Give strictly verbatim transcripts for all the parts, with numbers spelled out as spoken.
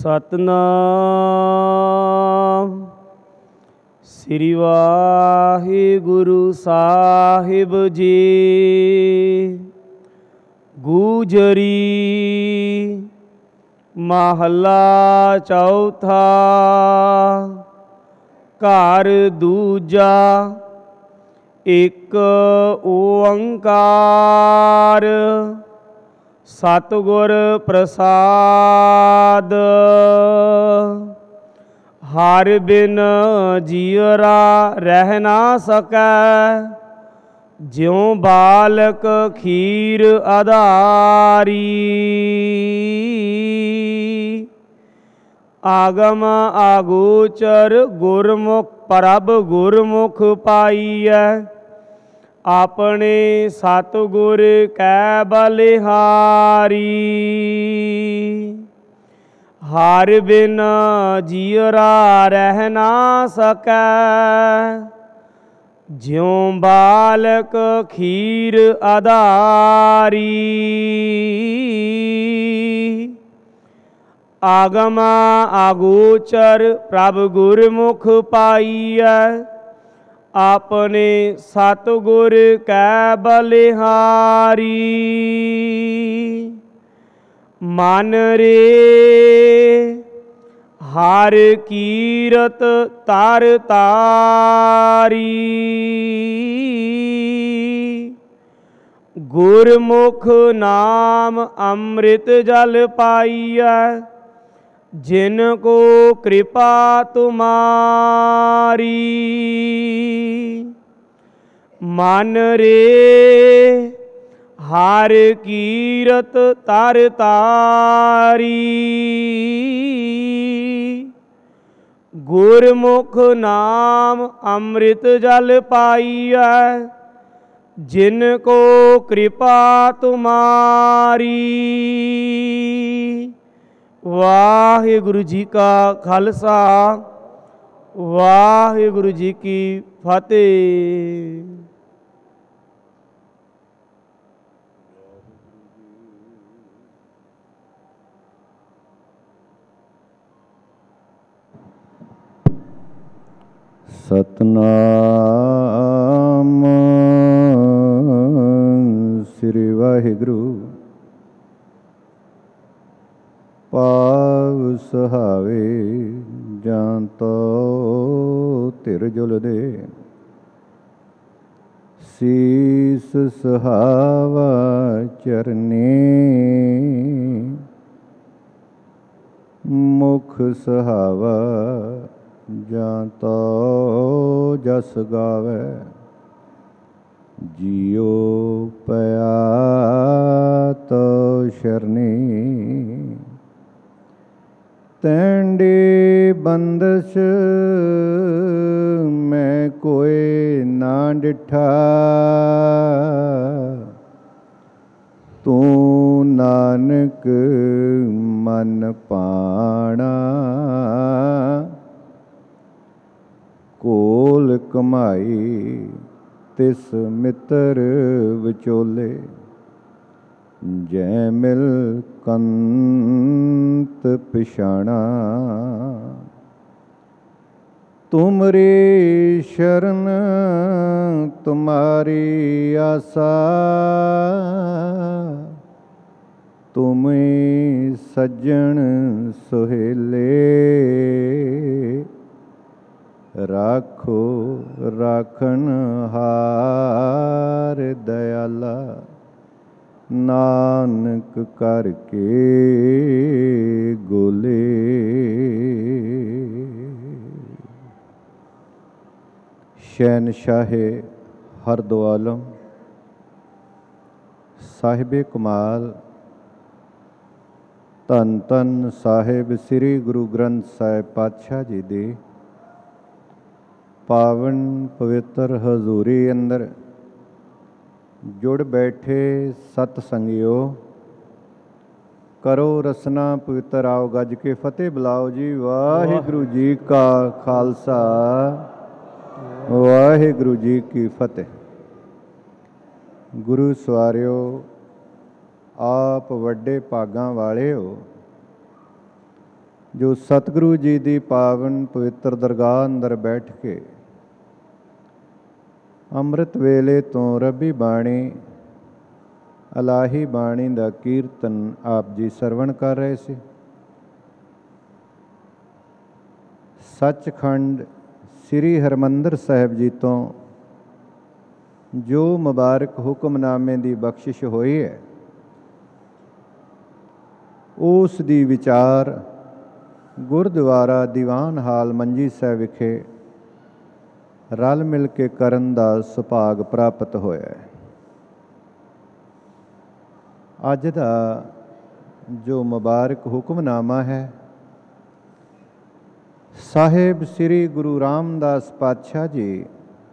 ਸਤਨਾਮ ਸ੍ਰੀ ਵਾਹਿਗੁਰੂ ਸਾਹਿਬ ਜੀ। ਗੂਜਰੀ ਮਹੱਲਾ ਚੌਥਾ। ਘਰ ਦੂਜਾ ਇੱਕ ਓੰਕਾਰ ਸਤਿਗੁਰ ਪ੍ਰਸਾਦ। ਹਰ ਬਿਨ ਜੀਅਰਾ ਰਹਿ ਨਾ ਸਕੈ, ਜਿਉ ਬਾਲਕ ਖੀਰ ਆਧਾਰੀ। ਆਗਮ ਆਗੋਚਰ ਗੁਰਮੁਖ ਪ੍ਰਭ ਗੁਰਮੁਖ ਪਾਈਐ, ਆਪਣੇ ਸਤਿਗੁਰ ਕੈ ਬਲਿਹਾਰੀ। ਹਰ ਬਿਨ ਜੀਅਰਾ ਰਹਿ ਨਾ ਸਕੈ, ਜਿਉ ਬਾਲਕ ਖੀਰ ਆਧਾਰੀ। ਆਗਮ ਆਗੋਚਰ ਪ੍ਰਭ ਗੁਰਮੁਖ ਪਾਈਐ, ਆਪਣੇ ਸਤਿਗੁਰ ਕੈ ਬਲਿਹਾਰੀ। ਮਨ ਰੇ ਹਰ ਕੀਰਤ ਤਰ ਤਾਰੀ। ਗੁਰਮੁਖ ਨਾਮ ਅੰਮ੍ਰਿਤ ਜਲ ਪਾਈਐ, ਜਿਨ ਕੋ ਕਿਰਪਾ ਤੁਮਾਰੀ। ਮਨ ਰੇ ਹਰ ਕੀਰਤ ਤਰ ਤਾਰੀ। ਗੁਰਮੁਖ ਨਾਮ ਅੰਮ੍ਰਿਤ ਜਲ ਪਾਈਐ, ਜਿਨ ਕੋ ਕਿਰਪਾ ਤੁਮਾਰੀ। ਵਾਹਿਗੁਰੂ ਜੀ ਕਾ ਖਾਲਸਾ, ਵਾਹਿਗੁਰੂ ਜੀ ਕੀ ਫਤਿਹ। ਸਤਨਾਮ ਸ੍ਰੀ ਵਾਹਿਗੁਰੂ। ਪਾਵ ਸੁਹਾਵੇ ਜਾਂ ਤੋ ਧਿਰ ਜੁਲ ਦੇ, ਸੀਸ ਸੁਹਾਵਾ ਚਰਨੀ। ਮੁਖ ਸੁਹਾਵਾ ਜਾਂ ਤੋ ਜਸ ਗਾਵੇ, ਜੀਉ ਪਿਆ ਤੋ ਸ਼ਰਨੀ। ਤੈਂਡੇ ਬੰਦਸ਼ ਮੈਂ ਕੋਇ ਨਾ ਡਿਠਾ, ਤੂੰ ਨਾਨਕ ਮਨ ਪਾਣਾ। ਕੋਲ ਕਮਾਈ ਤਿਸ ਮਿੱਤਰ ਵਿਚੋਲੇ, ਜੈ ਮਿਲ ਕੰਤ ਪਿਛਾਣਾ। ਤੁਮਰੀ ਸ਼ਰਨ ਤੁਮਾਰੀ ਆਸਾ, ਤੁਮੇ ਸੱਜਣ ਸੁਹੇਲੇ। ਰਾਖੋ ਰਾਖਣ ਹਾਰ ਦਇਆਲਾ, ਨਾਨਕ ਕਰਕੇ ਗੋਲੇ। ਸ਼ਹਿਨਸ਼ਾਹੇ ਹਰ ਦੋ ਆਲਮ, ਸਾਹਿਬੇ ਕਮਾਲ, ਧੰਨ ਧੰਨ ਸਾਹਿਬ ਸ੍ਰੀ ਗੁਰੂ ਗ੍ਰੰਥ ਸਾਹਿਬ ਪਾਤਸ਼ਾਹ ਜੀ ਦੀ ਪਾਵਨ ਪਵਿੱਤਰ ਹਜ਼ੂਰੀ ਅੰਦਰ ਜੁੜ ਬੈਠੇ ਸਤ ਸੰਗਿਓ, ਕਰੋ ਰਸਨਾ ਪਵਿੱਤਰ ਆਓ ਗੱਜ ਕੇ ਫਤਿਹ ਬੁਲਾਓ ਜੀ। ਵਾਹਿਗੁਰੂ ਜੀ ਕਾ ਖਾਲਸਾ, ਵਾਹਿਗੁਰੂ ਜੀ ਕੀ ਫਤਿਹ। ਗੁਰੂ ਸਵਾਰਿਓ, ਆਪ ਵੱਡੇ ਭਾਗਾਂ ਵਾਲੇ ਹੋ। ਜੋ ਸਤਿਗੁਰੂ ਜੀ ਦੀ ਪਾਵਨ ਪਵਿੱਤਰ ਦਰਗਾਹ ਅੰਦਰ ਬੈਠ ਕੇ ਅੰਮ੍ਰਿਤ ਵੇਲੇ ਤੋਂ ਰੱਬੀ ਬਾਣੀ ਇਲਾਹੀ ਬਾਣੀ ਦਾ ਕੀਰਤਨ ਆਪ ਜੀ ਸਰਵਣ ਕਰ ਰਹੇ ਸੀ। ਸੱਚਖੰਡ ਸ੍ਰੀ ਹਰਿਮੰਦਰ ਸਾਹਿਬ ਜੀ ਤੋਂ ਜੋ ਮੁਬਾਰਕ ਹੁਕਮਨਾਮੇ ਦੀ ਬਖਸ਼ਿਸ਼ ਹੋਈ ਹੈ, ਉਸ ਦੀ ਵਿਚਾਰ ਗੁਰਦੁਆਰਾ ਦੀਵਾਨ ਹਾਲ ਮੰਜੀ ਸਾਹਿਬ ਵਿਖੇ ਰਲ ਮਿਲ ਕੇ ਕਰਨ ਦਾ ਸੁਭਾਗ ਪ੍ਰਾਪਤ ਹੋਇਆ ਹੈ। ਅੱਜ ਦਾ ਜੋ ਮੁਬਾਰਕ ਹੁਕਮਨਾਮਾ ਹੈ, ਸਾਹਿਬ ਸ੍ਰੀ ਗੁਰੂ ਰਾਮਦਾਸ ਪਾਤਸ਼ਾਹ ਜੀ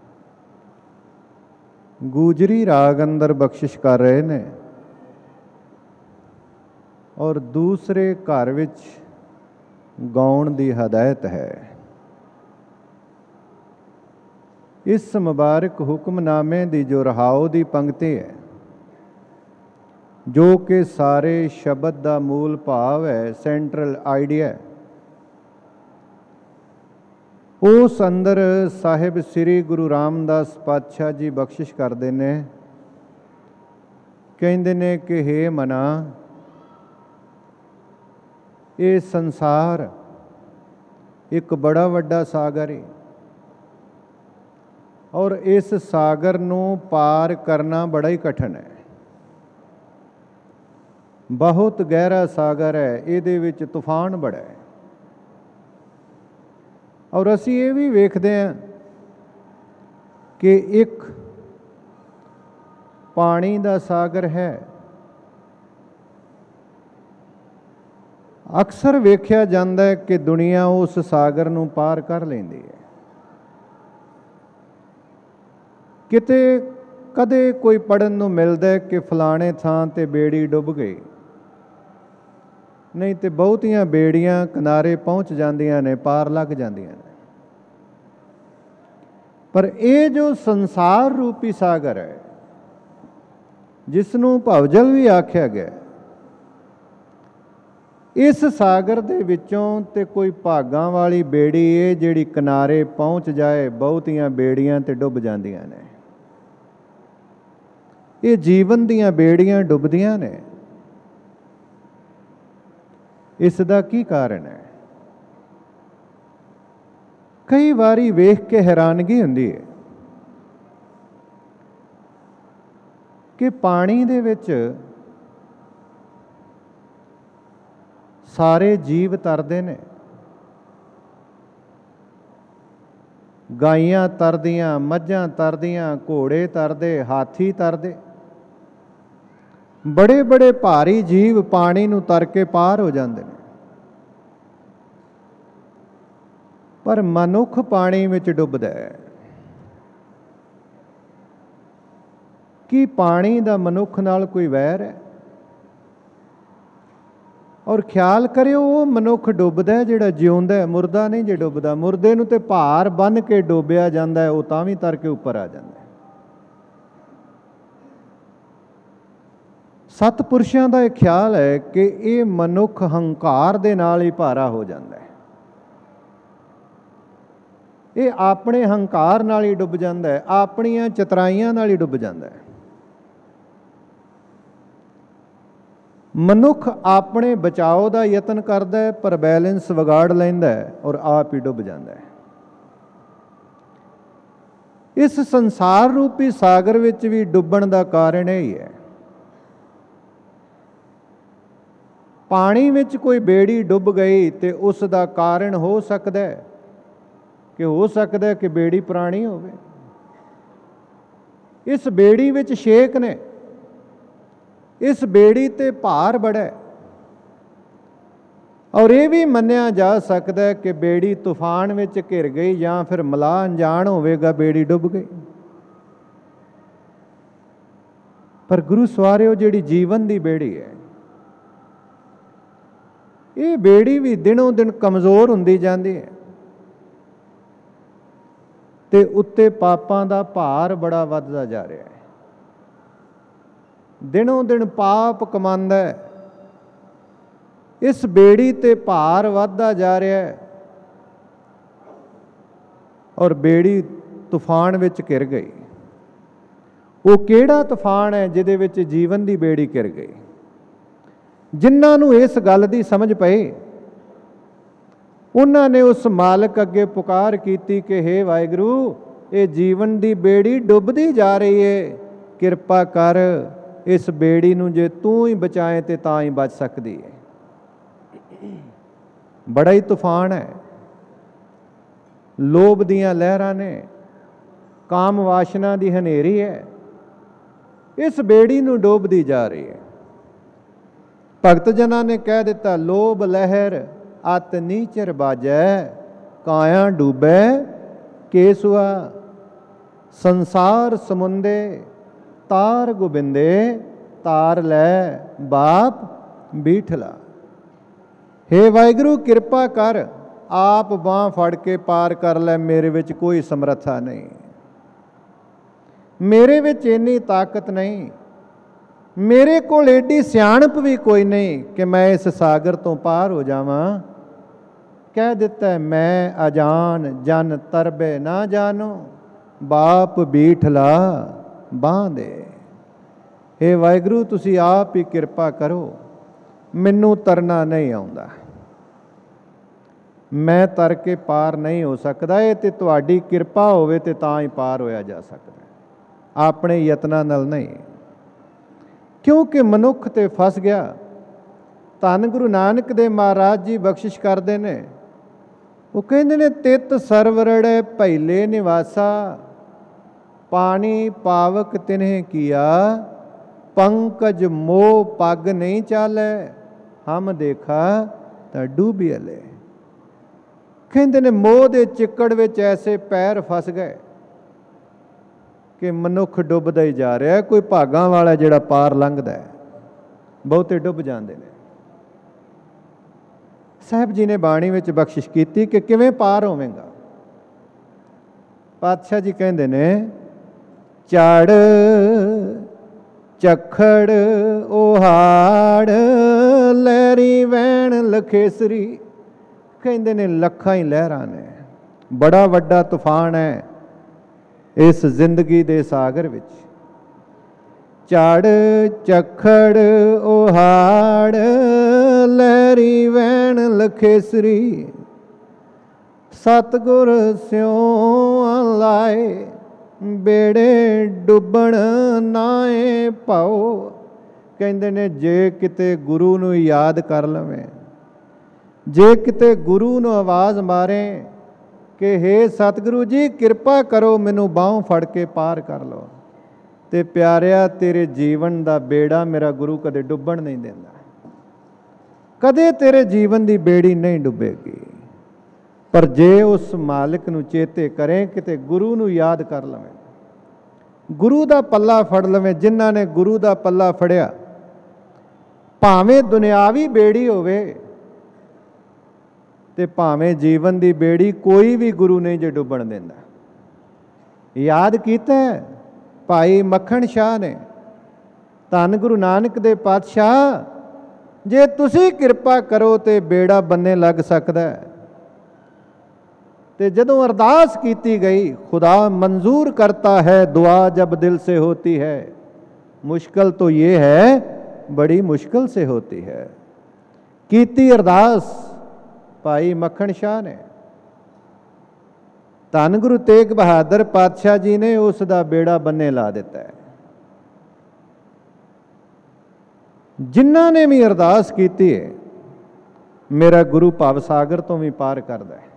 ਗੂਜਰੀ ਰਾਗ ਅੰਦਰ ਬਖਸ਼ਿਸ਼ ਕਰ ਰਹੇ ਨੇ ਔਰ ਦੂਸਰੇ ਘਰ ਵਿੱਚ ਗਾਉਣ ਦੀ ਹਦਾਇਤ ਹੈ। ਇਸ ਮੁਬਾਰਕ ਹੁਕਮਨਾਮੇ ਦੀ ਜੋ ਰਹਾਉ ਦੀ ਪੰਕਤੀ ਹੈ, ਜੋ ਕਿ ਸਾਰੇ ਸ਼ਬਦ ਦਾ ਮੂਲ ਭਾਵ ਹੈ, ਸੈਂਟਰਲ ਆਈਡੀਆ, ਉਸ ਅੰਦਰ ਸਾਹਿਬ ਸ੍ਰੀ ਗੁਰੂ ਰਾਮਦਾਸ ਪਾਤਸ਼ਾਹ ਜੀ ਬਖਸ਼ਿਸ਼ ਕਰਦੇ ਨੇ। ਕਹਿੰਦੇ ਨੇ ਕਿ ਹੇ ਮਨਾ, ਇਹ ਸੰਸਾਰ ਇੱਕ ਬੜਾ ਵੱਡਾ ਸਾਗਰ ਹੈ ਔਰ ਇਸ ਸਾਗਰ ਨੂੰ ਪਾਰ ਕਰਨਾ ਬੜਾ ਹੀ ਕਠਿਨ ਹੈ। ਬਹੁਤ ਗਹਿਰਾ ਸਾਗਰ ਹੈ, ਇਹਦੇ ਵਿੱਚ ਤੂਫਾਨ ਬੜਾ ਹੈ ਔਰ ਅਸੀਂ ਇਹ ਵੀ ਵੇਖਦੇ ਹਾਂ ਕਿ ਇੱਕ ਪਾਣੀ ਦਾ ਸਾਗਰ ਹੈ। ਅਕਸਰ ਵੇਖਿਆ ਜਾਂਦਾ ਹੈ ਕਿ ਦੁਨੀਆ ਉਸ ਸਾਗਰ ਨੂੰ ਪਾਰ ਕਰ ਲੈਂਦੀ ਹੈ। ਕਿਤੇ ਕਦੇ ਕੋਈ ਪੜ੍ਹਨ ਨੂੰ ਮਿਲਦਾ ਕਿ ਫਲਾਣੇ ਥਾਂ ਤੇ ਬੇੜੀ ਡੁੱਬ ਗਈ, ਨਹੀਂ ਤੇ ਬਹੁਤੀਆਂ ਬੇੜੀਆਂ ਕਿਨਾਰੇ ਪਹੁੰਚ ਜਾਂਦੀਆਂ ਨੇ, ਪਾਰ ਲੱਗ ਜਾਂਦੀਆਂ ਨੇ। ਪਰ ਇਹ ਜੋ ਸੰਸਾਰ ਰੂਪੀ ਸਾਗਰ ਹੈ, ਜਿਸ ਨੂੰ ਭਵਜਲ ਵੀ ਆਖਿਆ ਗਿਆ, ਇਸ ਸਾਗਰ ਦੇ ਵਿੱਚੋਂ ਤੇ ਕੋਈ ਭਾਗਾਂ ਵਾਲੀ ਬੇੜੀ ਇਹ ਜਿਹੜੀ ਕਿਨਾਰੇ ਪਹੁੰਚ ਜਾਏ, ਬਹੁਤੀਆਂ ਬੇੜੀਆਂ ਤੇ ਡੁੱਬ ਜਾਂਦੀਆਂ ਨੇ। ਇਹ ਜੀਵਨ ਦੀਆਂ ਬੇੜੀਆਂ ਡੁੱਬਦੀਆਂ ਨੇ। ਇਸ ਦਾ ਕੀ ਕਾਰਨ ਹੈ? ਕਈ ਵਾਰੀ ਵੇਖ ਕੇ ਹੈਰਾਨਗੀ ਹੁੰਦੀ ਹੈ ਕਿ ਪਾਣੀ ਦੇ ਵਿੱਚ ਸਾਰੇ ਜੀਵ ਤਰਦੇ ਨੇ। ਗਾਈਆਂ ਤਰਦੀਆਂ, ਮੱਝਾਂ ਤਰਦੀਆਂ, ਘੋੜੇ ਤਰਦੇ, ਹਾਥੀ ਤਰਦੇ। ਬੜੇ ਬੜੇ ਭਾਰੀ ਜੀਵ ਪਾਣੀ ਨੂੰ ਤਰ ਕੇ ਪਾਰ ਹੋ ਜਾਂਦੇ ਨੇ, ਪਰ ਮਨੁੱਖ ਪਾਣੀ ਵਿੱਚ ਡੁੱਬਦਾ ਹੈ। ਕੀ ਪਾਣੀ ਦਾ ਮਨੁੱਖ ਨਾਲ ਕੋਈ ਵੈਰ ਹੈ? ਔਰ ਖਿਆਲ ਕਰਿਓ, ਉਹ ਮਨੁੱਖ ਡੁੱਬਦਾ ਜਿਹੜਾ ਜਿਉਂਦਾ, ਮੁਰਦਾ ਨਹੀਂ ਜੇ ਡੁੱਬਦਾ। ਮੁਰਦੇ ਨੂੰ ਤੇ ਭਾਰ ਬੰਨ੍ਹ ਕੇ ਡੋਬਿਆ ਜਾਂਦਾ ਹੈ, ਉਹ ਤਾਂ ਵੀ ਤਰ ਕੇ ਉੱਪਰ ਆ ਜਾਂਦਾ ਹੈ। ਸਤਿਪੁਰਸ਼ਾਂ ਦਾ ਇਹ ਖਿਆਲ ਹੈ ਕਿ ਇਹ ਮਨੁੱਖ ਹੰਕਾਰ ਦੇ ਨਾਲ ਹੀ ਭਾਰਾ ਹੋ ਜਾਂਦਾ ਹੈ। ਇਹ ਆਪਣੇ ਹੰਕਾਰ ਨਾਲ ਹੀ ਡੁੱਬ ਜਾਂਦਾ ਹੈ, ਆਪਣੀਆਂ ਚਤਰਾਈਆਂ ਨਾਲ ਹੀ ਡੁੱਬ ਜਾਂਦਾ ਹੈ। ਮਨੁੱਖ ਆਪਣੇ ਬਚਾਓ ਦਾ ਯਤਨ ਕਰਦਾ ਹੈ, ਪਰ ਬੈਲੈਂਸ ਵਿਗਾੜ ਲੈਂਦਾ ਹੈ ਔਰ ਆਪ ਹੀ ਡੁੱਬ ਜਾਂਦਾ ਹੈ। ਇਸ ਸੰਸਾਰ ਰੂਪੀ ਸਾਗਰ ਵਿੱਚ ਵੀ ਡੁੱਬਣ ਦਾ ਕਾਰਨ ਇਹ ਹੀ ਹੈ। ਪਾਣੀ ਵਿੱਚ ਕੋਈ ਬੇੜੀ ਡੁੱਬ ਗਈ ਤੇ ਉਸ ਦਾ ਕਾਰਨ ਹੋ ਸਕਦਾ ਹੈ ਕਿ ਹੋ ਸਕਦਾ ਹੈ ਕਿ ਬੇੜੀ ਪੁਰਾਣੀ ਹੋਵੇ। ਇਸ ਬੇੜੀ ਵਿੱਚ ਛੇਕ ਨੇ, ਇਸ ਬੇੜੀ ਤੇ ਭਾਰ ਬੜਾ ਹੈ ਔਰ ਇਹ ਵੀ ਮੰਨਿਆ ਜਾ ਸਕਦਾ ਹੈ ਕਿ ਬੇੜੀ ਤੂਫਾਨ ਵਿੱਚ ਘਿਰ ਗਈ ਜਾਂ ਫਿਰ ਮਲਾਹ ਅਣਜਾਣ ਹੋਵੇਗਾ, ਬੇੜੀ ਡੁੱਬ ਗਈ। ਪਰ ਗੁਰੂ ਸਵਾਰਿਓ, ਜਿਹੜੀ ਜੀਵਨ ਦੀ ਬੇੜੀ ਹੈ, ਇਹ ਬੇੜੀ ਵੀ ਦਿਨੋਂ ਦਿਨ ਕਮਜ਼ੋਰ ਹੁੰਦੀ ਜਾਂਦੀ ਹੈ ਤੇ ਉੱਤੇ ਪਾਪਾਂ ਦਾ ਭਾਰ ਬੜਾ ਵੱਧਦਾ ਜਾ ਰਿਹਾ ਹੈ। ਦਿਨੋਂ ਦਿਨ ਪਾਪ ਕਮਾਉਂਦਾ ਹੈ ਇਸ ਬੇੜੀ ਤੇ ਭਾਰ ਵੱਧਦਾ ਜਾ ਰਿਹਾ ਹੈ ਔਰ ਬੇੜੀ ਤੂਫਾਨ ਵਿੱਚ ਘਿਰ ਗਈ। ਉਹ ਕਿਹੜਾ ਤੂਫਾਨ ਹੈ ਜਿਹਦੇ ਵਿੱਚ ਜੀਵਨ ਦੀ ਬੇੜੀ ਘਿਰ ਗਈ? ਜਿਨ੍ਹਾਂ ਨੂੰ ਇਸ ਗੱਲ ਦੀ ਸਮਝ ਪਈ, ਉਹਨਾਂ ਨੇ ਉਸ ਮਾਲਕ ਅੱਗੇ ਪੁਕਾਰ ਕੀਤੀ ਕਿ ਹੇ ਵਾਹਿਗੁਰੂ, ਇਹ ਜੀਵਨ ਦੀ ਬੇੜੀ ਡੁੱਬਦੀ ਜਾ ਰਹੀ ਹੈ, ਕਿਰਪਾ ਕਰ, ਇਸ ਬੇੜੀ ਨੂੰ ਜੇ ਤੂੰ ਹੀ ਬਚਾਏ ਤੇ ਤਾਂ ਹੀ ਬਚ ਸਕਦੀ ਹੈ। ਬੜਾ ਹੀ ਤੂਫਾਨ ਹੈ, ਲੋਭ ਦੀਆਂ ਲਹਿਰਾਂ ਨੇ, ਕਾਮ ਵਾਸ਼ਨਾ ਦੀ ਹਨੇਰੀ ਹੈ, ਇਸ ਬੇੜੀ ਨੂੰ ਡੋਬਦੀ ਜਾ ਰਹੀ ਹੈ। ਭਗਤ ਜਨਾਂ ਨੇ ਕਹਿ ਦਿੱਤਾ, ਲੋਭ ਲਹਿਰ ਅਤ ਨੀਚਰ ਬਾਜੈ, ਕਾਇਆ ਡੂਬੈ ਕੇਸੁਆ, ਸੰਸਾਰ ਸਮੁੰਦੇ ਤਾਰ ਗੋਬਿੰਦੇ, ਤਾਰ ਲੈ ਬਾਪ ਬੀਠਲਾ। ਹੇ ਵਾਹਿਗੁਰੂ ਕਿਰਪਾ ਕਰ, ਆਪ ਬਾਂਹ ਫੜ ਕੇ ਪਾਰ ਕਰ ਲੈ, ਮੇਰੇ ਵਿੱਚ ਕੋਈ ਸਮਰੱਥਾ ਨਹੀਂ, ਮੇਰੇ ਵਿੱਚ ਇੰਨੀ ਤਾਕਤ ਨਹੀਂ, ਮੇਰੇ ਕੋਲ ਏਡੀ ਸਿਆਣਪ ਵੀ ਕੋਈ ਨਹੀਂ ਕਿ ਮੈਂ ਇਸ ਸਾਗਰ ਤੋਂ ਪਾਰ ਹੋ ਜਾਵਾਂ। ਕਹਿ ਦਿੱਤਾ, ਮੈਂ ਅਜਾਨ ਜਨ ਤਰਬੇ ਨਾ ਜਾਨੋ, ਬਾਪ ਬੀਠਲਾ ਬਾਂਹ ਦੇ। ਹੇ ਵਾਹਿਗੁਰੂ ਤੁਸੀਂ ਆਪ ਹੀ ਕਿਰਪਾ ਕਰੋ, ਮੈਨੂੰ ਤਰਨਾ ਨਹੀਂ ਆਉਂਦਾ, ਮੈਂ ਤਰ ਕੇ ਪਾਰ ਨਹੀਂ ਹੋ ਸਕਦਾ, ਇਹ ਤੇ ਤੁਹਾਡੀ ਕਿਰਪਾ ਹੋਵੇ ਤੇ ਤਾਂ ਹੀ ਪਾਰ ਹੋਇਆ ਜਾ ਸਕਦਾ, ਆਪਣੇ ਯਤਨਾਂ ਨਾਲ ਨਹੀਂ। ਕਿਉਂਕਿ ਮਨੁੱਖ ਤੇ ਫਸ ਗਿਆ। ਧੰਨ ਗੁਰੂ ਨਾਨਕ ਦੇਵ ਮਹਾਰਾਜ ਜੀ ਬਖਸ਼ਿਸ਼ ਕਰਦੇ ਨੇ, ਉਹ ਕਹਿੰਦੇ ਨੇ, ਤਿਤ ਸਰਵਰੜੇ ਭੈਲੇ ਨਿਵਾਸਾ, ਪਾਣੀ ਪਾਵਕ ਤਿਨਹਿ ਕੀਆ, ਪੰਕਜ ਮੋਹ ਪੱਗ ਨਹੀਂ ਚਾਲੈ, ਹਮ ਦੇਖਾ ਤਾਂ ਡੂਬੀਅਲੇ। ਕਹਿੰਦੇ ਨੇ ਮੋਹ ਦੇ ਚਿੱਕੜ ਵਿੱਚ ਐਸੇ ਪੈਰ ਫਸ ਗਏ ਕਿ ਮਨੁੱਖ ਡੁੱਬਦਾ ਹੀ ਜਾ ਰਿਹਾ। ਕੋਈ ਭਾਗਾਂ ਵਾਲਾ ਜਿਹੜਾ ਪਾਰ ਲੰਘਦਾ ਹੈ, ਬਹੁਤੇ ਡੁੱਬ ਜਾਂਦੇ ਨੇ। ਸਾਹਿਬ ਜੀ ਨੇ ਬਾਣੀ ਵਿੱਚ ਬਖਸ਼ਿਸ਼ ਕੀਤੀ ਕਿ ਕਿਵੇਂ ਪਾਰ ਹੋਵੇਂਗਾ। ਪਾਤਸ਼ਾਹ ਜੀ ਕਹਿੰਦੇ ਨੇ, ਚੜ ਚਖੜ ਉਹਾੜ ਲਹਿਰੀ ਵੈਣ ਲਖੇਸਰੀ। ਕਹਿੰਦੇ ਨੇ ਲੱਖਾਂ ਹੀ ਲਹਿਰਾਂ ਨੇ, ਬੜਾ ਵੱਡਾ ਤੂਫਾਨ ਹੈ ਇਸ ਜ਼ਿੰਦਗੀ ਦੇ ਸਾਗਰ ਵਿੱਚ। ਚੜ ਚਖੜ ਉਹਾੜ ਲਹਿਰੀ ਵੈਣ ਲਖੇਸਰੀ, ਸਤਿਗੁਰ ਸਿਉ ਲਾਏ, ਬੇੜੇ ਡੁੱਬਣ ਨਾਏ ਭਾਉ। ਕਹਿੰਦੇ ਨੇ ਜੇ ਕਿਤੇ ਗੁਰੂ ਨੂੰ ਯਾਦ ਕਰ ਲਵੇਂ, ਜੇ ਕਿਤੇ ਗੁਰੂ ਨੂੰ ਆਵਾਜ਼ ਮਾਰੇ ਕਿ ਹੇ ਸਤਿਗੁਰੂ ਜੀ ਕਿਰਪਾ ਕਰੋ, ਮੈਨੂੰ ਬਾਹੋਂ ਫੜ ਕੇ ਪਾਰ ਕਰ ਲਓ, ਤੇ ਪਿਆਰਿਆ ਤੇਰੇ ਜੀਵਨ ਦਾ ਬੇੜਾ ਮੇਰਾ ਗੁਰੂ ਕਦੇ ਡੁੱਬਣ ਨਹੀਂ ਦਿੰਦਾ, ਕਦੇ ਤੇਰੇ ਜੀਵਨ ਦੀ ਬੇੜੀ ਨਹੀਂ ਡੁੱਬੇਗੀ। ਪਰ ਜੇ ਉਸ ਮਾਲਿਕ ਨੂੰ ਚੇਤੇ ਕਰੇ, ਕਿਤੇ ਗੁਰੂ ਨੂੰ ਯਾਦ ਕਰ ਲਵੇਂ, ਗੁਰੂ ਦਾ ਪੱਲਾ ਫੜ ਲਵੇਂ। ਜਿਨ੍ਹਾਂ ਨੇ ਗੁਰੂ ਦਾ ਪੱਲਾ ਫੜਿਆ, ਭਾਵੇਂ ਦੁਨਿਆਵੀ ਬੇੜੀ ਹੋਵੇ ਤੇ ਭਾਵੇਂ ਜੀਵਨ ਦੀ ਬੇੜੀ, ਕੋਈ ਵੀ ਗੁਰੂ ਨਹੀਂ ਜੇ ਡੁੱਬਣ ਦਿੰਦਾ। ਯਾਦ ਕੀਤਾ ਭਾਈ ਮੱਖਣ ਸ਼ਾਹ ਨੇ, ਧੰਨ ਗੁਰੂ ਨਾਨਕ ਦੇ ਪਾਤਸ਼ਾਹ, ਜੇ ਤੁਸੀਂ ਕਿਰਪਾ ਕਰੋ ਤੇ ਬੇੜਾ ਬੰਨੇ ਲੱਗ ਸਕਦਾ। ਤੇ ਜਦੋਂ ਅਰਦਾਸ ਕੀਤੀ ਗਈ, ਖੁਦਾ ਮੰਜ਼ੂਰ ਕਰਤਾ ਹੈ ਦੁਆ ਜਬ ਦਿਲ ਸੇ ਹੋਤੀ ਹੈ, ਮੁਸ਼ਕਿਲ तो ये है बड़ी मुश्किल से होती है। ਕੀਤੀ ਅਰਦਾਸ ਭਾਈ ਮੱਖਣ ਸ਼ਾਹ ਨੇ, ਧੰਨ ਗੁਰੂ ਤੇਗ ਬਹਾਦਰ ਪਾਤਸ਼ਾਹ ਜੀ ਨੇ ਉਸ ਦਾ ਬੇੜਾ ਬੰਨੇ ਲਾ ਦਿੱਤਾ ਹੈ। ਜਿਨ੍ਹਾਂ ਨੇ ਵੀ ਅਰਦਾਸ ਕੀਤੀ ਹੈ, ਮੇਰਾ ਗੁਰੂ ਭਵ ਸਾਗਰ ਤੋਂ ਵੀ ਪਾਰ ਕਰਦਾ ਹੈ।